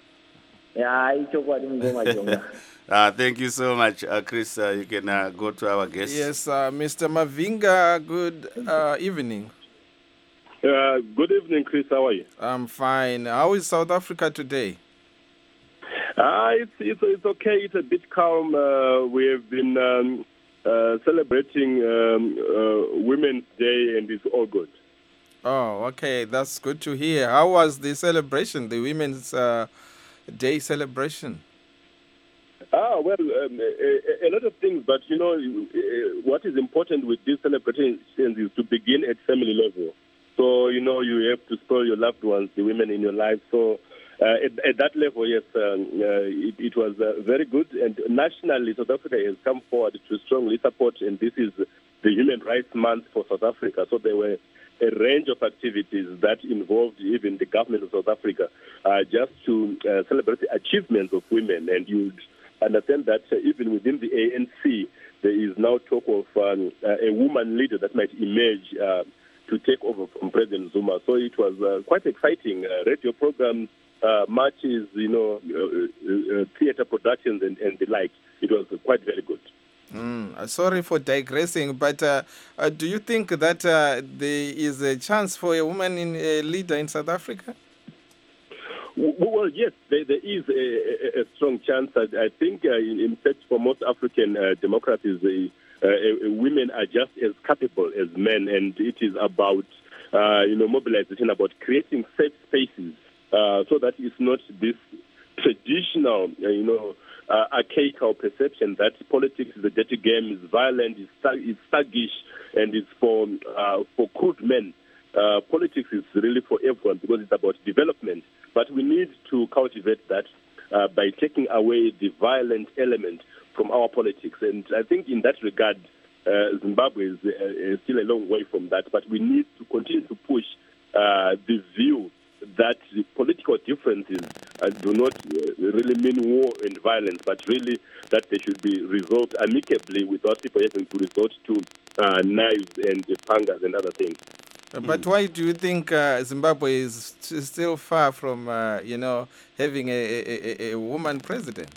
S8: Ya, ichokwadi mngoma jonga.
S2: Uh, thank you so much, uh, Chris. Uh, you can uh, go to our guest.
S1: Yes, uh, Mister Mavinga, good uh, evening.
S7: Uh, good evening, Chris. How are you?
S1: I'm fine. How is South Africa today?
S7: Uh, it's, it's, it's okay. It's a bit calm. Uh, we have been um, uh, celebrating um, uh, Women's Day, and it's all good.
S1: Oh, okay. That's good to hear. How was the celebration, the Women's uh, Day celebration?
S7: Ah, well, um, a, a lot of things, but, you know, what is important with these celebrations is to begin at family level. So, you know, you have to spoil your loved ones, the women in your life. So, uh, at, at that level, yes, um, uh, it, it was uh, very good. And nationally, South Africa has come forward to strongly support, and this is the Human Rights Month for South Africa. So there were a range of activities that involved even the government of South Africa uh, just to uh, celebrate the achievements of women. And you'd understand that uh, even within the A N C, there is now talk of um, uh, a woman leader that might emerge uh, to take over from President Zuma. So it was uh, quite exciting. Uh, radio programs, uh, marches, you know, uh, uh, theater productions and, and the like. It was quite very good.
S1: Mm, sorry for digressing, but uh, uh, do you think that uh, there is a chance for a woman in a leader in South Africa?
S7: Well, Well, yes, there, there is a, a, a strong chance. I, I think, uh, in, in fact, for most African uh, democracies, uh, uh, women are just as capable as men, and it is about, uh, you know, mobilization, about creating safe spaces, uh, so that it's not this traditional, uh, you know, uh, archaic perception that politics is a dirty game, is violent, is it's thuggish, and it's for uh, for crude men. Uh, politics is really for everyone because it's about development. But we need to cultivate that uh, by taking away the violent element from our politics. And I think in that regard, uh, Zimbabwe is, uh, is still a long way from that. But we need to continue to push uh, the view that the political differences uh, do not uh, really mean war and violence, but really that they should be resolved amicably without people having to resort to uh, knives and pangas and other things.
S1: But why do you think uh, Zimbabwe is still far from, uh, you know, having a, a, a woman president?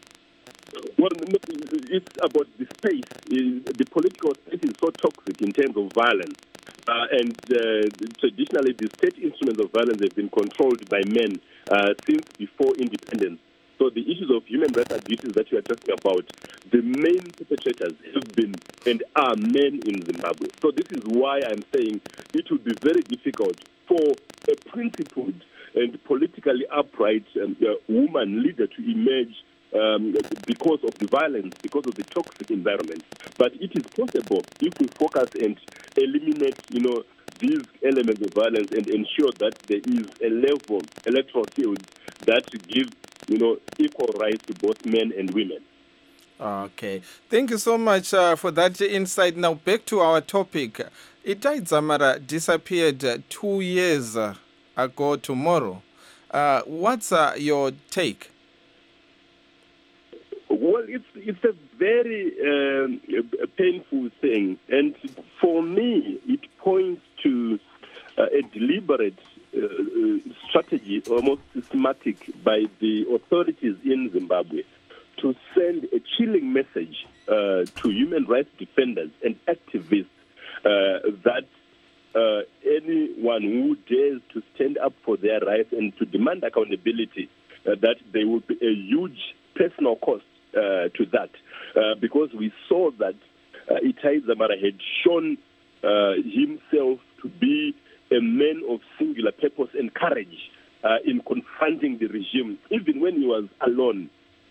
S7: Well, it's about the space. The political space is so toxic in terms of violence. Uh, and uh, traditionally, the state instruments of violence have been controlled by men uh, since before independence. So the issues of human rights abuses that you are talking about, the main perpetrators have been and are men in Zimbabwe. So this is why I'm saying it would be very difficult for a principled and politically upright um, uh, woman leader to emerge um, because of the violence, because of the toxic environment. But it is possible if we focus and eliminate, you know, these elements of violence and ensure that there is a level electoral field that gives, you know, equal rights to both men and women.
S1: Okay. Thank you so much uh, for that insight. Now, back to our topic. Itai Dzamara disappeared uh, two years uh, ago tomorrow. Uh, what's uh, your take?
S7: Well, it's it's a very um, a painful thing. And for me, it points to uh, a deliberate uh, strategy, almost systematic, by the authorities in Zimbabwe to send a chilling message uh, to human rights defenders and activists uh, that uh, anyone who dares to stand up for their rights and to demand accountability, uh, that there will be a huge personal cost uh, to that. Uh, because we saw that uh, Itai Dzamara had shown uh, himself to be a man of singular purpose and courage uh, in confronting the regime. Even when he was alone,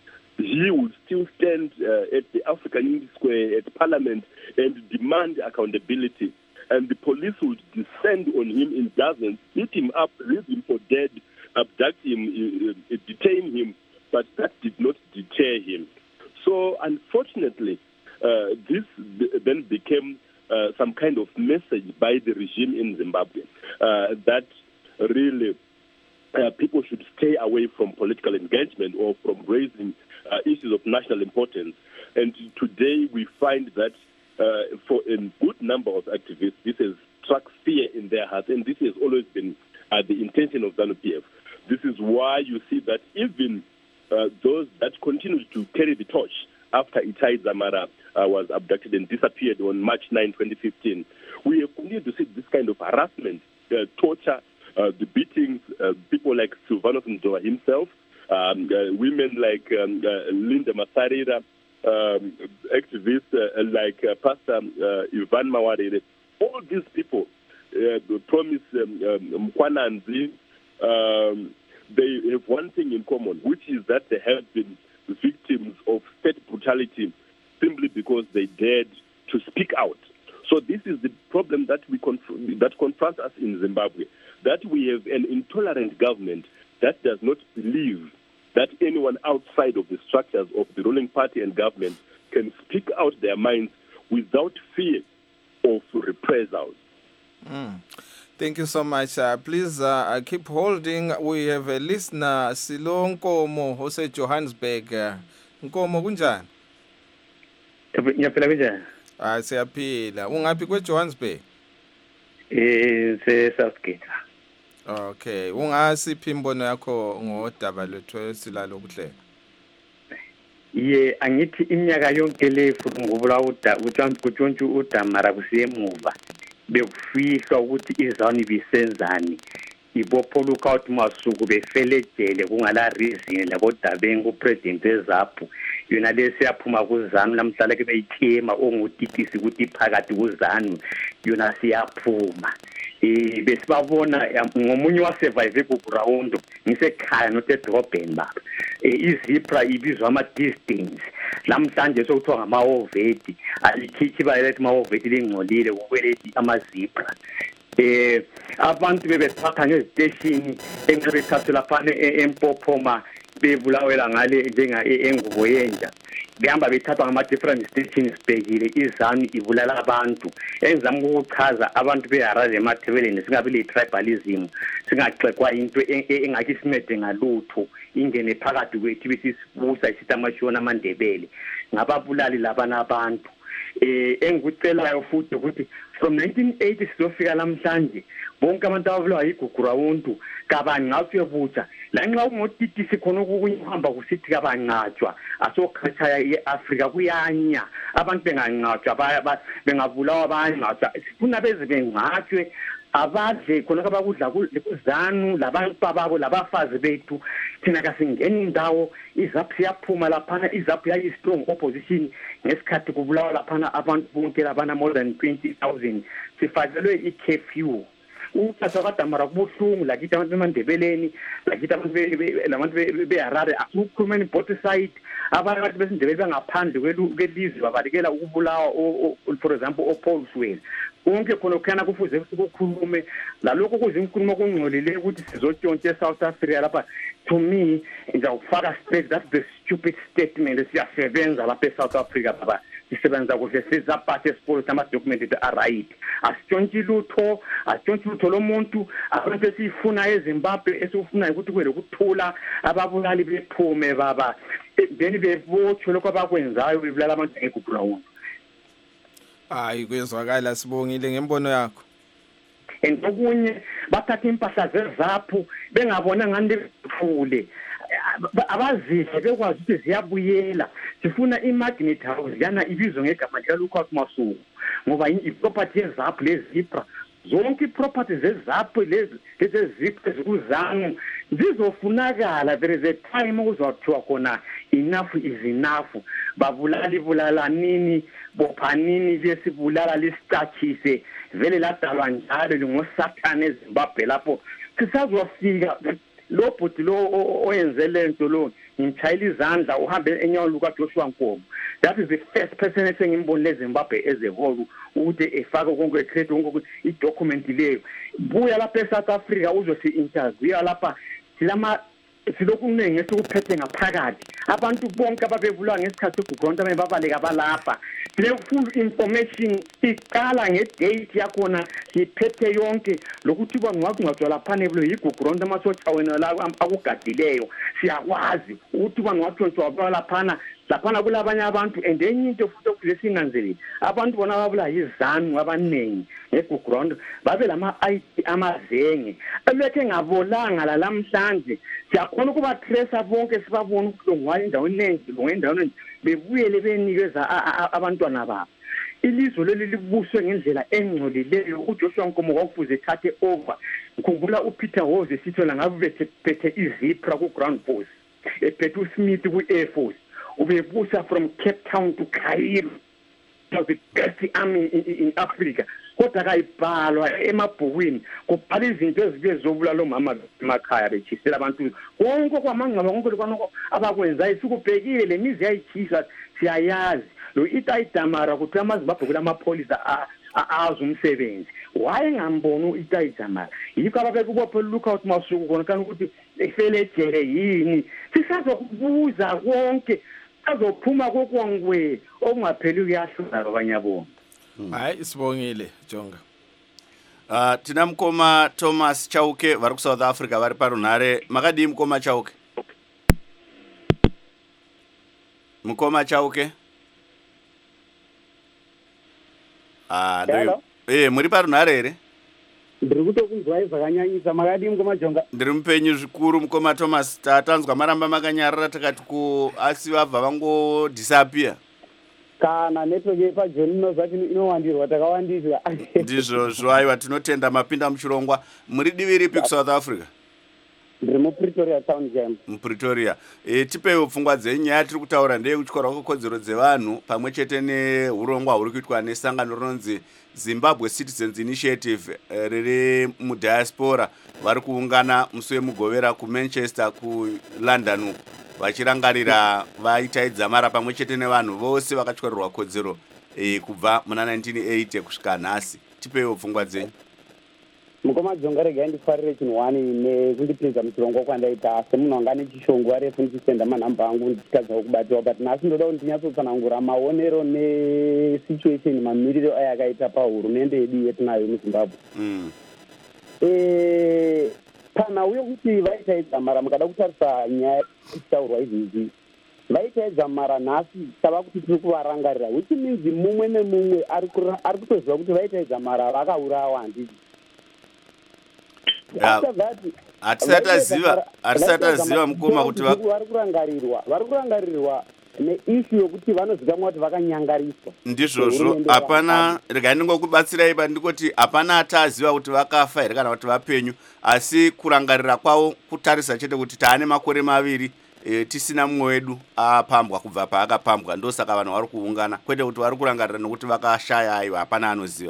S7: he would still stand uh, at the African Unity Square, at Parliament, and demand accountability. And the police would descend on him in dozens, beat him up, leave him for dead, abduct him, uh, detain him, but that did not deter him. So, unfortunately, uh, this then became uh, some kind of message by the regime in Zimbabwe uh, that really uh, people should stay away from political engagement or from raising uh, issues of national importance. And today we find that uh, for a good number of activists, this has struck fear in their hearts, and this has always been uh, the intention of ZANU-P F. This is why you see that even Uh, those that continued to carry the torch after Itai Dzamara uh, was abducted and disappeared on March ninth, twenty fifteen. We have continued to see this kind of harassment, uh, torture, uh, the beatings, uh, people like Silvanus Ndoa himself, um, uh, women like um, uh, Linda Masarira, um, activists uh, like uh, Pastor uh, Ivan Mawarire. All these people uh, promise um, um, Mkwananzi, um, they have one thing in common, which is that they have been victims of state brutality simply because they dared to speak out. So this is the problem that we conf- that confronts us in Zimbabwe, that we have an intolerant government that does not believe that anyone outside of the structures of the ruling party and government can speak out their minds without fear of reprisals.
S1: Mm. Thank you so much. Uh, please uh, keep holding. We have a listener, Silo Nkomo, who said Johannesburg. Uh, Nkomo, kunjani?
S9: Ngiyaphila kunjani?
S1: Ah, siyaphila. Ungaphi kwe Johannesburg?
S9: Eh, se Southgate.
S1: Okay. Ungasiphi imbono yakho ngodaba lwethu silalo kuhle?
S9: Ye, angithi iminyaka yonke le futhi ngubula uda utshontshu uDamara kusiye emuva. Bekufihlwa ukuthi izanu bisenzani ibopho Lookout Masuku befelejele kungala reason labodabeni ku president eZAPU yona lesi yaphuma kuZANU namhlanje ke beyithema ongutitisi ukuthi phakathi kuZANU yona siyaphuma eh besibabona ngomunye wa survive ku ground ngisekhaya not edrobheni baba izipra ibizwa ama distance namhlanje sokuthiwa ngama oveti alikhithi bayelethi ama oveti lingcolile kukwelethi amazipra eh abantu bebethatha ngezistation engibethatha lapha eMpophoma bebulawela ngale njenga engubo yenja behamba bethatha ngama different stations sibhekile iZANU ibulala abantu enzama ukuchaza abantu beharare emathebeleni singabe le tribalism singaxekwa into engaki simede ngalutho ingene phakathi kwethu besisibusa isitamashona amandebele ngababulali labana abantu eh engikucelayo futhi ukuthi from nineteen eighty sizofika namhlanje bonke abantu ababulawa yigugurawuntu kabani ngathi yobutsha la nxa ungotitisi khona ukuhamba kusithi kabancatshwa asokhathaya eAfrika kuyanya abantu bengancatshwa bengabulawa abancatshwa sifuna beze bengcatshwe abadle khona kabakudla kuZANU labantu bababo labafazi bethu thina kasingeni indawo iZAPU yaphuma laphana iZAPU yayi strong opposition ngesikhathi kubulawa laphana abantu bonke labana more than twenty thousand sifakelwe i-curfew uthatha kadamara kubuhlungu lakithi abantu bemandebeleni lakithi abantu labantu beHarare akukhulumeni both side abantu besindebele bengaphandle kwelizwe babalekela ukubulawa for example oPaulswell konke khona kukhana kufuze ukukhulume lalokho kuzinkulumo kungcolile ukuthi sizotshontshe eSouth Africa lapha to me ngiyakufaka straight that's the stupid statement siyasebenza lapha eSouth Africa baba sisebenza kuhle sizaphathe sipolo sama documents are right asitshontshe lutho asitshontshe lutho lomuntu abantu esifuna eZimbabwe esifuna ukuthi kwele kuthula ababulali bephume baba then bebotshwe lokho abakwenzayo bebulala abantu eGugurawuntu.
S1: Hayi kwezwakala sibongile ngembono yakho.
S9: Entokunye bathatha impahla zeZAPU bengabona ngani befule abazidle bekwazi ukuthi ziyabuyela sifuna iMagnet House yana ibizwe ngegama lika Lookout Masuku ngoba iproperty yeZAPU lezipra zonke iproperties zeZAPU lezi lezipra zikuZANU zizofunakala there is a time uzothiwa khona enough is enough babulali bulala nini bophanini besibulala lisicachise vele ladalwa njalo lingoSathane eZimbabwe lapho sisazofika lo bhuti lo oyenze lento lo ngimchayila izandla uhambe enyawo luka Joshua Nkomo that is the first person esengimbonile eZimbabwe as a whole ukuthi efaka konke ecreate konke idocument leyo buya lapha eSouth Africa uzosi interview lapha silama silokuningi esikuphethe ngaphakathi abantu bonke ababebulwa ngesikhathi eGugurawuntu ababaleka balapha sile full information iqala ngedate yakhona siphethe yonke lokuthi bangwaqwaqwa lapha nebulo yiGugurawuntu amasotsha wena la akugadileyo siyakwazi ukuthi bangwaqwaqwa lapha laphana kulabanye abantu and enye into futhi okuze sinanzelile abantu bona babula yiZANU abaningi eGugurawuntu babe lama I D amazenge elethe ngabolanga la namhlanje siyakhona ukuba trace bonke sibabona ukuthi ngwaye endaweni enje ngendaweni bebuyele benikeza abantwana babo ilizwe leli libuswe ngendlela engcolileyo uJoshua Nkomo kwakufuze ethathe over ngikhumbula uPeter Hose sithola ngabe bethe izipra ku ground force ephethe uSmith ku Air Force ubebusa from Cape Town to Cairo was the best army in, in Africa kodwa kayibhalwa emabhukwini kubhala izinto ezibezobula lo mama emakhaya bechisela abantu konke kwamangcaba konke kwanoko abakwenza isikubhekile lemizi yayichisa siyayazi lo itayidamara kuthi amaZimbabwe kula mapolisa azu umsebenzi waye ngambona itayidamara yikho ababeka ubopho Lookout Masuku kona kana ukuthi efelejele yini sisazokubuza konke azophuma kokwangwe okungapheli kuyahlula abanyabona.
S1: Hayi sibongile Jonga.
S2: Ah tina mkoma Thomas Chauke vari ku South Africa vari parunhare makadi mkoma Chauke. Mkoma Chauke. Ah ndo eh muri parunhare ere?
S10: Ndiri kutokunzwa zvakanyanyisa makadi mkoma Jonga.
S2: Ndiri mupenyu zvikuru mkoma Thomas tatanzwa maramba makanyarara takati ku asi vabva vango disappear.
S10: kana network yepajoni inozva kuti inowandirwa takawandiswa.
S2: Ndizvozvo aiwa tinotenda mapinda muchirongwa. Muri divi ripi kuSouth Africa?
S10: Ndiri muPretoria town jam.
S2: muPretoria. E, tipewo pfungwa dzenyaya tiri kutaura ndeye kutyora kwekodzero dzevanhu pamwe chete neurongwa huri kuitwa nesangano rinonzi Zimbabwe Citizens Initiative e, riri mudiaspora vari kuungana musi wemugovera kuManchester kuLondon vachirangarira vaitaidzamara pamwe chete nevanhu vose vakatyoreerwa kodzero e, kubva muna nineteen eighty kusvika nhasi. Tipewo pfungwa dzenyu.
S10: Mukoma dzonga regai ndifarire chinhu wani nekundipinza muchirongwa kwandaita semunhu wanga nechishongwa refu ndichisenda manhamba angu ndichitadzawo kubatiwa but nhasi ndoda kuti ndinyatsotsanangura maonero nesituation mamiriro aya akaita pahurumende yedu yetinayo muZimbabwe.
S2: Mm.
S10: E, panhau yokuti vaitaidzamara mukada kutarisa nyaya ichitaurwa izvizvi vaitaidzamara nhasi tava kuti tiri kuvarangarira which means mumwe nemumwe ari kutoziva kuti vaitaidzamara vakaurawa handizvi.
S2: hatisati aziva hatisati aziva mukoma kuti
S10: vari kurangarirwa vari kurangarirwa neishu yokuti vanozikamwa kuti vakanyangariswa.
S2: Ndizvozvo hapana regai ndingokubatsirai pa ndikoti hapana ataziva kuti vakafa here kana kuti vapenyu asi kurangarira kwavo kutarisa chete kuti taane makore maviri e, tisina mumwe wedu apambwa kubva paakapambwa ndosaka vanhu vari kuungana kwete kuti vari kurangarira nokuti vakashaya aiwa hapana anoziva.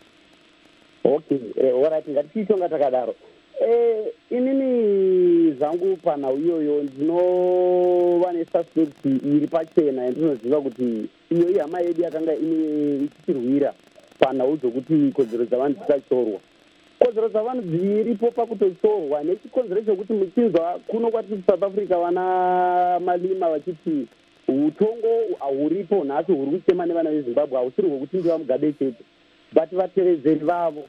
S10: Okay, eh, alright, ngatichitonga takadaro. Eh, inini zangu panhau iyoyo ndinova nesuspect iri pachena yandinoziva kuti iyo ihama yedu yakanga ine ichitirwira panhau dzokuti kodzero dzavanhu dzisachorwa. Kodzero dzavanhu dziripo pakutochorwa nechikonzero chokuti muchinzwa kuno kwatiri South Africa vana malima vachiti utongo huripo nhasi huri kuchema nevana veZimbabwe hausiri hwokuti ndiva Mugabe chete but vatevedzeri vavo.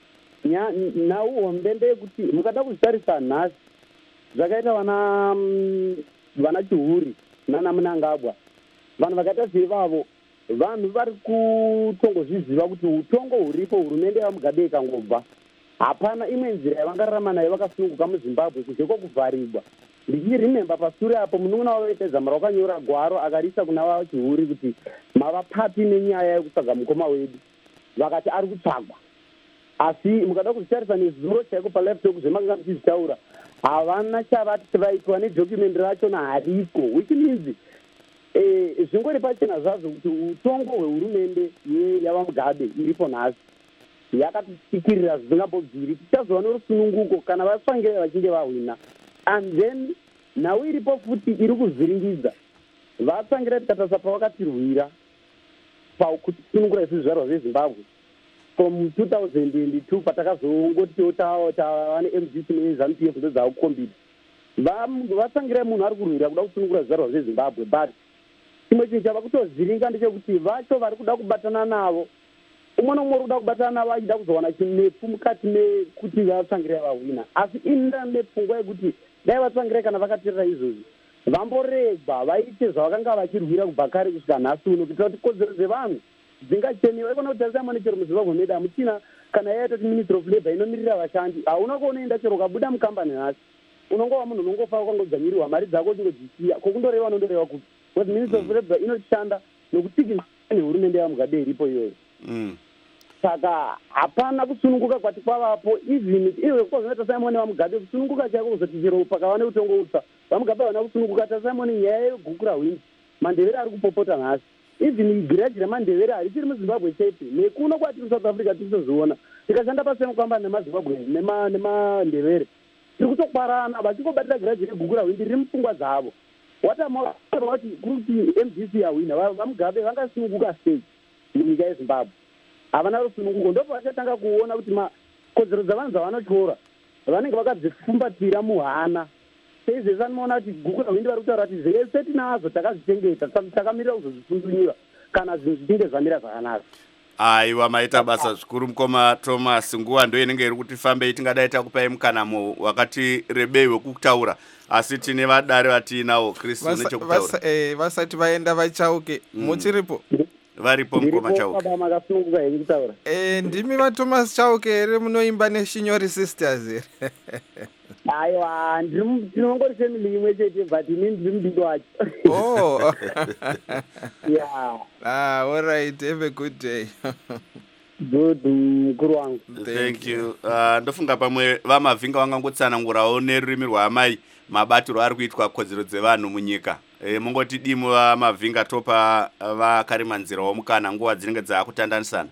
S10: Nhau hombe ndeyekuti mukada kuzitarisa nhasi zvakaita vana vana Chihuri nana Munangagwa vanhu vakaita sevavo vanhu vari kutongozviziva kuti utongo huripo hurumende yaMugabe ikangobva hapana imwe nzira yavangararama nayo vakasununguka muZimbabwe kunze kwokuvharirwa. Ndichirememba pashure apo munun'una wavo vaitaidzamara wakanyora gwaro akarisa kuna vaChihuri kuti mavapapi nenyaya yekutsvaga mukoma wedu vakati ari kutsvagwa. Asi mukada kuzitarisa nezuro chaiko palaptop zvemakanga muchizvitaura havana chavati vaitwa nedocument rachona hariko which means eh, zvingori pachena zvazvo kuti utongo hwehurumende yavaMugabe iripo nhasi yakatisikirira zvisingambobviri tichazova norusununguko kana vatsvangira vachinge vahwina and then nhau iripo futi iri kuzviringidza vatsangira tikatarisa pavakatirwira pakusunungura isu zvizvarwa zveZimbabwe from two thousand two patakazongoti tava ne-M D C ne-ZANU P F ndo dzavakukombida vatsangirai munhu ari kurwira kuda kusunungura zvizvarwa zveZimbabwe but chimwe chinhu chava kutozviringa ndechekuti vacho vari kuda kubatana navo umwe nomwe uri kuda kubatana navo achida kuzowana chinepu mukati mekuti vatsangirai vahwina asi inda nepfungwa yekuti dai vatsangirai kana vakateerera izvozvi vamborega vaite zvavakanga vachirwira kubva kare kusvika nhasi uno kuitira kuti kodzero dzevanhu dzingacheniwa ikona kutarisa mane chero muZimbabwe medu hamuchina kana yaitoti ministry of labour inomirira vashandi hauna kuonoenda chero ukabuda mukambani nhasi unongova munhu unongofa ukangodzvanyirirwa mari dzako uchingodzisiya kokundoreva unondoreva kuti because ministry of labour inoshanda nokutsikisa nehurumende yaMugabe iripo iyoyo. Saka hapana kusununguka kwati kwavapo even iwe kwazvinoita Simon vaMugabe kusununguka chako kuzoti chero pakava neutongo utsva vaMugabe havana kusununguka ta Simon nyaya yegukura hwindi mandevere ari kupopota nhasi even giraji remandevere harichiri muZimbabwe chete nekuno kwatiri South Africa tirikuzozviona tikashanda pasemukwamba nemaZimbabwe nemandevere tiri kutokwarana vachingobatira giraji regukura hwindi riri mupfungwa dzavo watamaaa kuti kuri kuti M D C yahwina vaMugabe vangasununguka sei munyika yeZimbabwe havana rusununguko ndopo vachatanga kuona kuti makodzero dzavanhu dzavanotyora vanenge vakadzifumbatira muhana seizvesi anoona kuti gukura hwindi vari kutaura kuti zvese tinazvo takazvichengeta takamirira kuzozvisundunyira kana zvinhu zvichinge zvamira zvakanaka.
S2: Aiwa maita basa zvikuru mukoma Thomas nguva ndo inenge iri kuti fambei tingadai takupai mukanamo wakati rebei wekutaura asi tine vadare vatinawo Kristu nechokutaura
S1: eh vasati vaenda vachauke muchiripo
S2: varipo mukoma Chauke
S1: eh ndimi va Thomas Chauke here munoimba neShinyori Sisters here
S10: aiwa ndinongori family imwe chete but ini ndiri mudido wacho.
S1: Oh.
S10: Yeah.
S1: Ah, all right. Have a good day.
S10: Good, mukuru wangu.
S2: Thank you. Uh, ndofunga pamwe vamavhinga vangangotsanangurawo nerurimi rwaamai mabatiro ari kuitwa kodzero dzevanhu munyika. E, mungoti dimu vamavhinga topa vakarimanzirawo mukana nguva dzinenge dzaakutandanisana.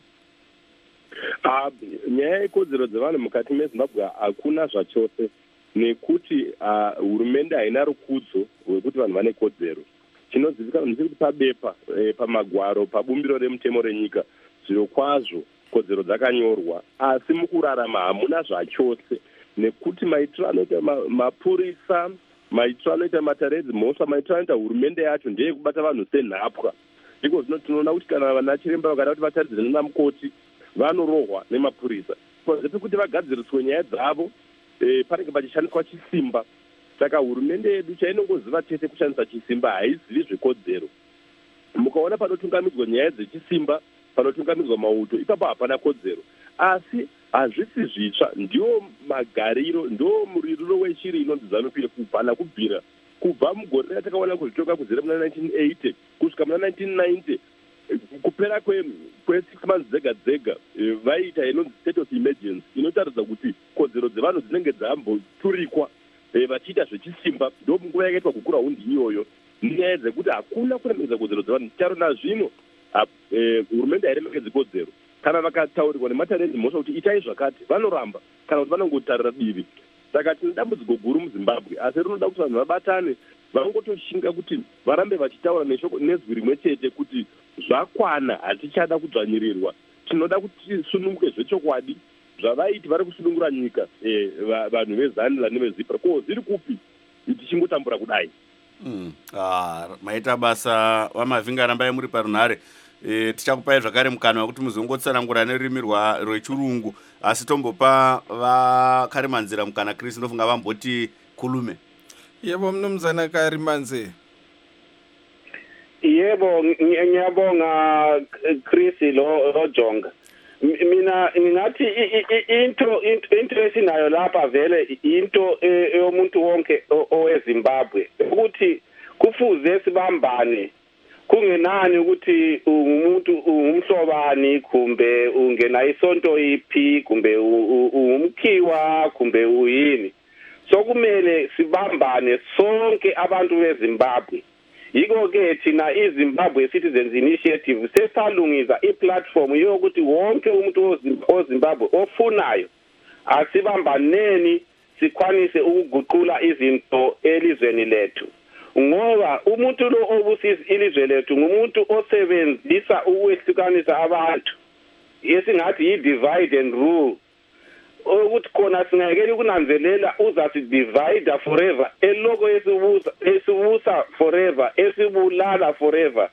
S7: Uh, nyaya yekodzero dzevanhu mukati mezimbabwe hakuna zvachose nekuti uh, hurumende haina rukudzo rwekuti vanhu vane kodzero. Chinozivikanwa ndechekuti kuti pabepa e, pamagwaro pabumbiro remutemo renyika zviro kwazvo kodzero dzakanyorwa, asi mukurarama hamuna zvachose nekuti maitiro anoita mapurisa, maitiro anoita mataredzi mhosva, maitiro anoita hurumende yacho ndeyekubata vanhu senhapwa. Ndiko zvino tinoona kuti kana vana chiremba vakada kuti vataridzane namukoti vanorohwa nemapurisa. Zvepekuti vagadziriswe nyaya dzavo e, panenge pachishandiswa chisimba. Saka hurumende yedu chainongoziva chete kushandisa chisimba haizivi zvekodzero. Mukaona panotungamidzwa nyaya dzechisimba, panotungamidzwa mauto, ipapo hapana kodzero. Asi hazvisi zvitsva, ndiwo magariro, ndiwo muririro weshiri inonzi ZANU-PF kubva nakubvira kubva mugore ratakaona kuzvitoka kuzere muna nineteen eighty kusvika muna nineteen ninety, kupera kwe kwe-six months dzega dzega vaita inonzi state of emergency inotaridza kuti kodzero dzevanhu dzinenge dzamboturikwa vachiita zvechisimba. Ndo munguva yakaitwa kukura hundi iyoyo nyaya dzekuti hakuna kuremekedza kodzero dzevanhu. Charo nazvino hurumende hairemekedzi kodzero. Kana vakataurirwa nematarenzi mhosva kuti itai zvakati vanoramba, kana kuti vanongotarira divi. Saka tine dambudziko guru muZimbabwe, asi rinoda kuti vanhu vabatane, vangotoshinga kuti varambe vachitaura neshoko nezwi rimwe chete kuti zvakwana, hatichada kudzvanyirirwa, tinoda kuti tisununguke zvechokwadi zvavaiti vari kusunungura nyika vanhu vezanila nevezipra. Ko zviri kupi tichingotambura kudai?
S2: Mm. Ah, maita basa vamavhinga rambai muri parunhare. E, tichakupai zvakare mukana wekuti muzongotsanangura nerurimi rwechirungu, asi tombopa vakarimanzira mukana Chris ndofunga vamboti kulume.
S1: Yebo mnumzana Karimanze.
S3: Yebo ngiyabonga Chris lo lojonga. Mina ngathi into into esinayo lapha vele into eyomuntu wonke oweZimbabwe ukuthi kufuze sibambane, kungenani ukuthi umuntu umhlobani kumbe ungena isonto iphi kumbe umkhiwa kumbe uyini. So kumele sibambane sonke abantu beZimbabwe. Yiko ke thina iZimbabwe Citizens Initiative sesalungiza iplatform yokuthi wonke umuntu oZimbabwe ofunayo asibambaneni sikwanise ukuguqula izinto elizweni lethu. Ngoba umuntu lo obusisa ilizwe lethu ngumuntu osebenzisa ukwehlukanisa abantu, esingathi yi divide and rule, ukuthi khona singekeli kunanzelela uzasi divide forever, eloko esibusa esibusa forever, esibulala forever,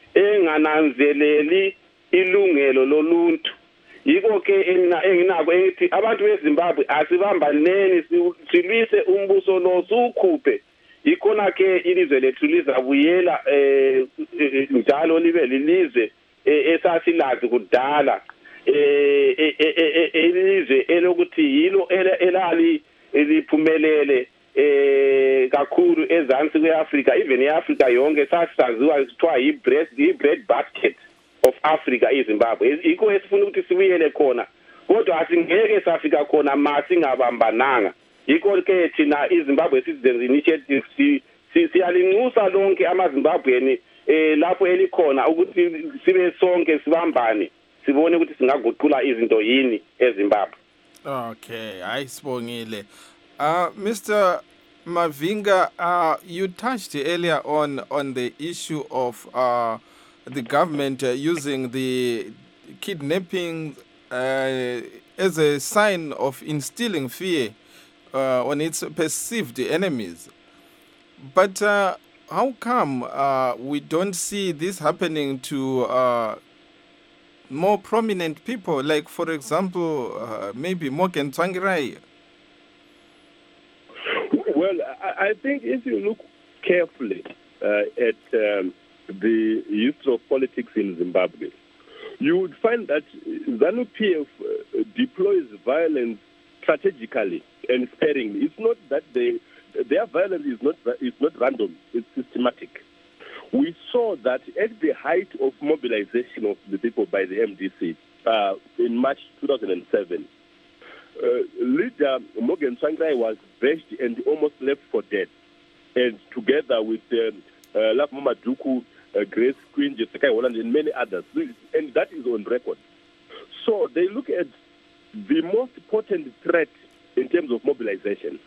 S3: engananzeleli ilungelo loluntu. Yiko ke enginako ethi abantu beZimbabwe asibambaneni silwise umbuso lo sukhuphe. Ikona ke ilizwe lethu lizabuyela eh njalo libe lilizwe esasilazi kudala, eh ilizwe elokuthi yilo elali eliphumelele eh kakhulu ezansi kweAfrica, even eAfrica yonke sasaziwa kuthiwa yi bread yi bread basket of Africa iZimbabwe. Iko esifuna ukuthi sibuyele khona, kodwa asingeke safika khona masingabambananga. Yiko ke thina iZimbabwe Citizens Initiative siyalinxusa lonke amaZimbabweni eh lapho elikhona ukuthi sibe sonke sibambane sibone ukuthi singaguqula izinto yini eZimbabwe.
S1: Okay, ayisibongile. Uh Mister Mavinga, uh you touched earlier on on the issue of uh the government uh, using the kidnapping uh, as a sign of instilling fear uh, on its perceived enemies. But uh, how come uh, we don't see this happening to uh, more prominent people, like, for example, uh, maybe Morgan Tsvangirai?
S7: Well, I, I think if you look carefully uh, at um, the history of politics in Zimbabwe, you would find that ZANU-P F uh, deploys violence strategically and sparingly. It's not that they, their violence is not is not random. It's systematic. We saw that at the height of mobilization of the people by the M D C uh, in March two thousand seven, uh, leader Morgan Tsvangirai was bashed and almost left for dead. And together with um, uh, Laf Mamaduku, uh, Grace Queen, Jessica Holland, and many others. And that is on record. So they look at the most potent threat in terms of mobilization.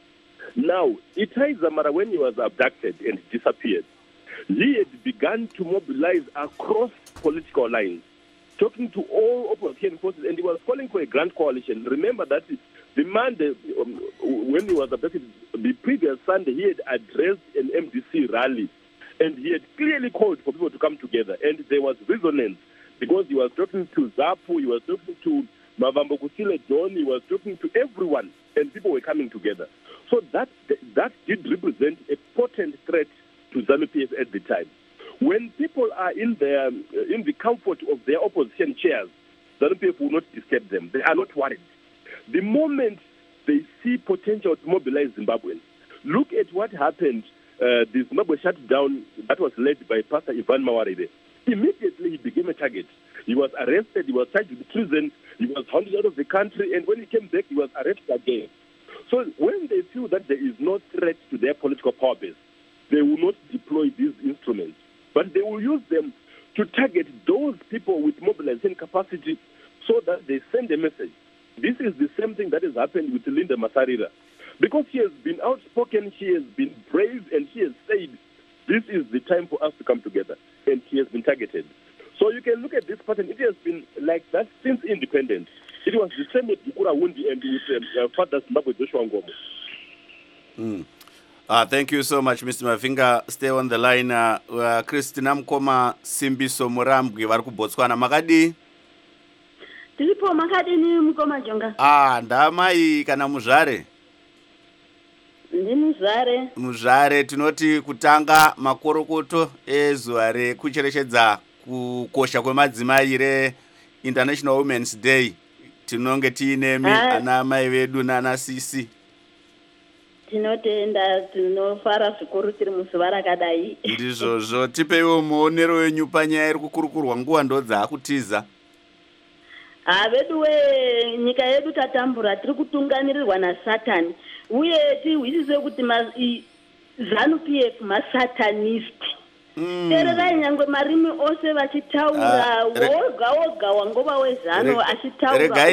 S7: Now, Itai Dzamara, when he was abducted and disappeared, he had begun to mobilize across political lines, talking to all opposition forces, and he was calling for a grand coalition. Remember that the Monday, um, when he was abducted, the previous Sunday, he had addressed an M D C rally, and he had clearly called for people to come together, and there was resonance because he was talking to ZAPU, he was talking to Mavambo Kusile John, he was talking to everyone, and people were coming together. So that that did represent a potent threat to ZANU-P F at the time. When people are in their in the comfort of their opposition chairs, ZANU-P F will not disturb them. They are not worried. The moment they see potential to mobilize Zimbabweans, look at what happened. Uh, the Zimbabwe shutdown that was led by Pastor Ivan Mawarire. Immediately he became a target. He was arrested. He was charged with treason. He was hounded out of the country, and when he came back, he was arrested again. So when they feel that there is no threat to their political power base, they will not deploy these instruments, but they will use them to target those people with mobilization capacity so that they send a message. This is the same thing that has happened with Linda Masarira. Because she has been outspoken, she has been brave, and she has said, this is the time for us to come together, and she has been targeted. So you can look at this pattern. It has been like that since independence. It was the same with Dukura Wundi and with uh, Father Zimbabwe Joshua Ngomo.
S2: Mm. Uh, thank you so much, Mister Mavinga. Stay on the line. Uh, uh, Christina Mkoma Simbiso Murambwe vari kuBotswana. Makadi?
S11: Tiripo makadi ni Mkoma Jonga.
S2: Ah, ndamai kana muzvare?
S11: Ndi muzvare.
S2: Muzvare tinoti kutanga makorokoto ezuva rekucherechedza kukosha kwemadzimai re International Women's Day. Tinonge tiinemi ana mai vedu nana sisi.
S11: Tinotenda tinofara zvikuru tiri muzuva rakadai.
S2: Ndizvozvo, tipeiwo muonero wenyu panyaya iri kukurukurwa nguva ndo dzaakutiza.
S11: Ah, vedu we nyika yedu tatambura tiri kutunganirirwa naSatani. Uye tihwisise kuti ZANU-P F masatanist. Tererai nyangwe marimi ose vachitaura woga woga wangova wezano achitaura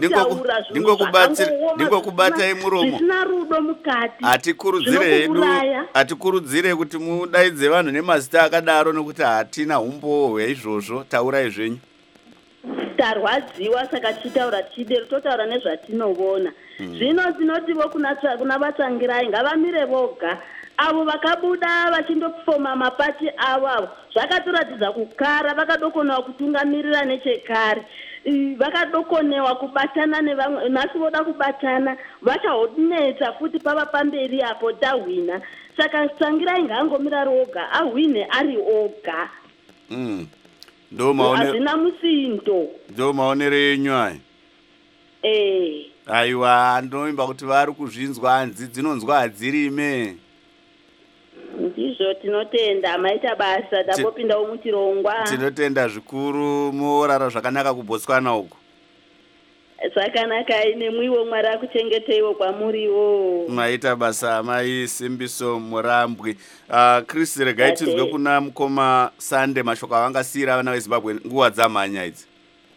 S2: ndingokubatai muromo.
S11: Zvisina rudo mukati.
S2: Atikurudzire hedu, atikurudzire kuti mudaidze vanhu nemazita akadaro nokuti hatina humbo hweizvozvo. Taurai zvenyu.
S11: Tarwadziwa saka tichitaura chidero totaura nezvatinoona. Zvino tinotivo kuna Vatsvangirai ngavamire voga. Avo vakabuda vachindopfoma mapati avo zvakatoratidza kukara, vakadokonewa kutungamirira nechekare, vakadokonewa kubatana nevamwe. Nhasi voda kubatana vachahodinetsa futi pava pamberi apo tahwina. Saka Tsvangirai ngaangomira roga, ahwine ari oga.
S2: Mm. Ndo maonero.
S11: Hazvina musindo.
S2: Ndo maonero yenyu aya.
S11: Eh.
S2: Aiwa, ndoimba kuti vari kuzvinzwa hanzi dzinonzwa hadzirime.
S11: Ndizvo tinotenda maita basa tapopindawo muchirongwa.
S2: Tinotenda zvikuru, morara zvakanaka kuBotswana uko.
S11: Zvakanaka ine mwiwo Mwari akuchengeteiwo kwamuriwo.
S2: Maita basa mai Simbiso Murambwe. Uh, Chris regai tizwe kuna Mukoma Sunday mashoko avangasiyira vana veZimbabwe nguva dzamhanya idzi.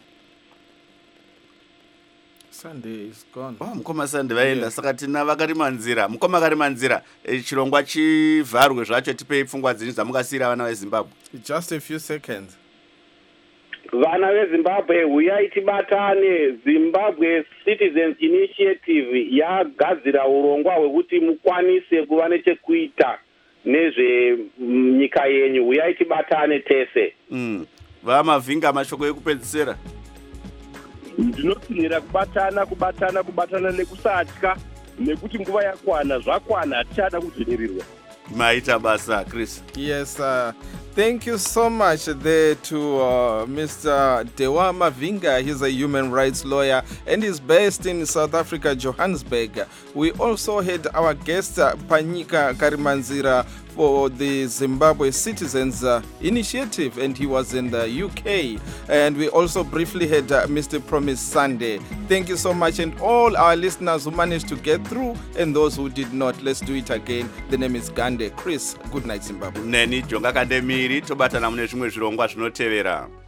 S1: Sunday is gone.
S2: Oh, Mukoma Sunday vaenda, yeah. Saka tina vakarima nzira. Mukoma karima nzira. E, chirongwa chivharwe zvacho tipei pfungwa dzenyu dzamungasiyira vana veZimbabwe.
S1: Just a few seconds.
S3: Vana veZimbabwe huyai tibatane. Zimbabwe Citizens Initiative yagadzira urongwa hwekuti mukwanise kuva nechekuita nezve nyika yenyu. Huyai tibatane tese.
S2: Mm. Vamavinga mashoko ekupedzisira.
S7: Ndinotinhira kubatana kubatana kubatana nekusatya nekuti nguva yakwana zvakwana hatichada kudzvinyirirwa.
S2: Maita basa Chris.
S1: Yes, uh, Thank you so much there to uh, Mister Dewa Mavinga. He's a human rights lawyer and is based in South Africa, Johannesburg. We also had our guest, uh, Panyika Karimanzira, for the Zimbabwe Citizens uh, Initiative, and he was in the U K. And we also briefly had uh, Mister Promise Sunday. Thank you so much, and all our listeners who managed to get through and those who did not. Let's do it again. The name is Gande. Chris, good night Zimbabwe.
S2: Neni Jonga Kandemiri, tobatana mune zvimwe zvirongwa zvinotevera.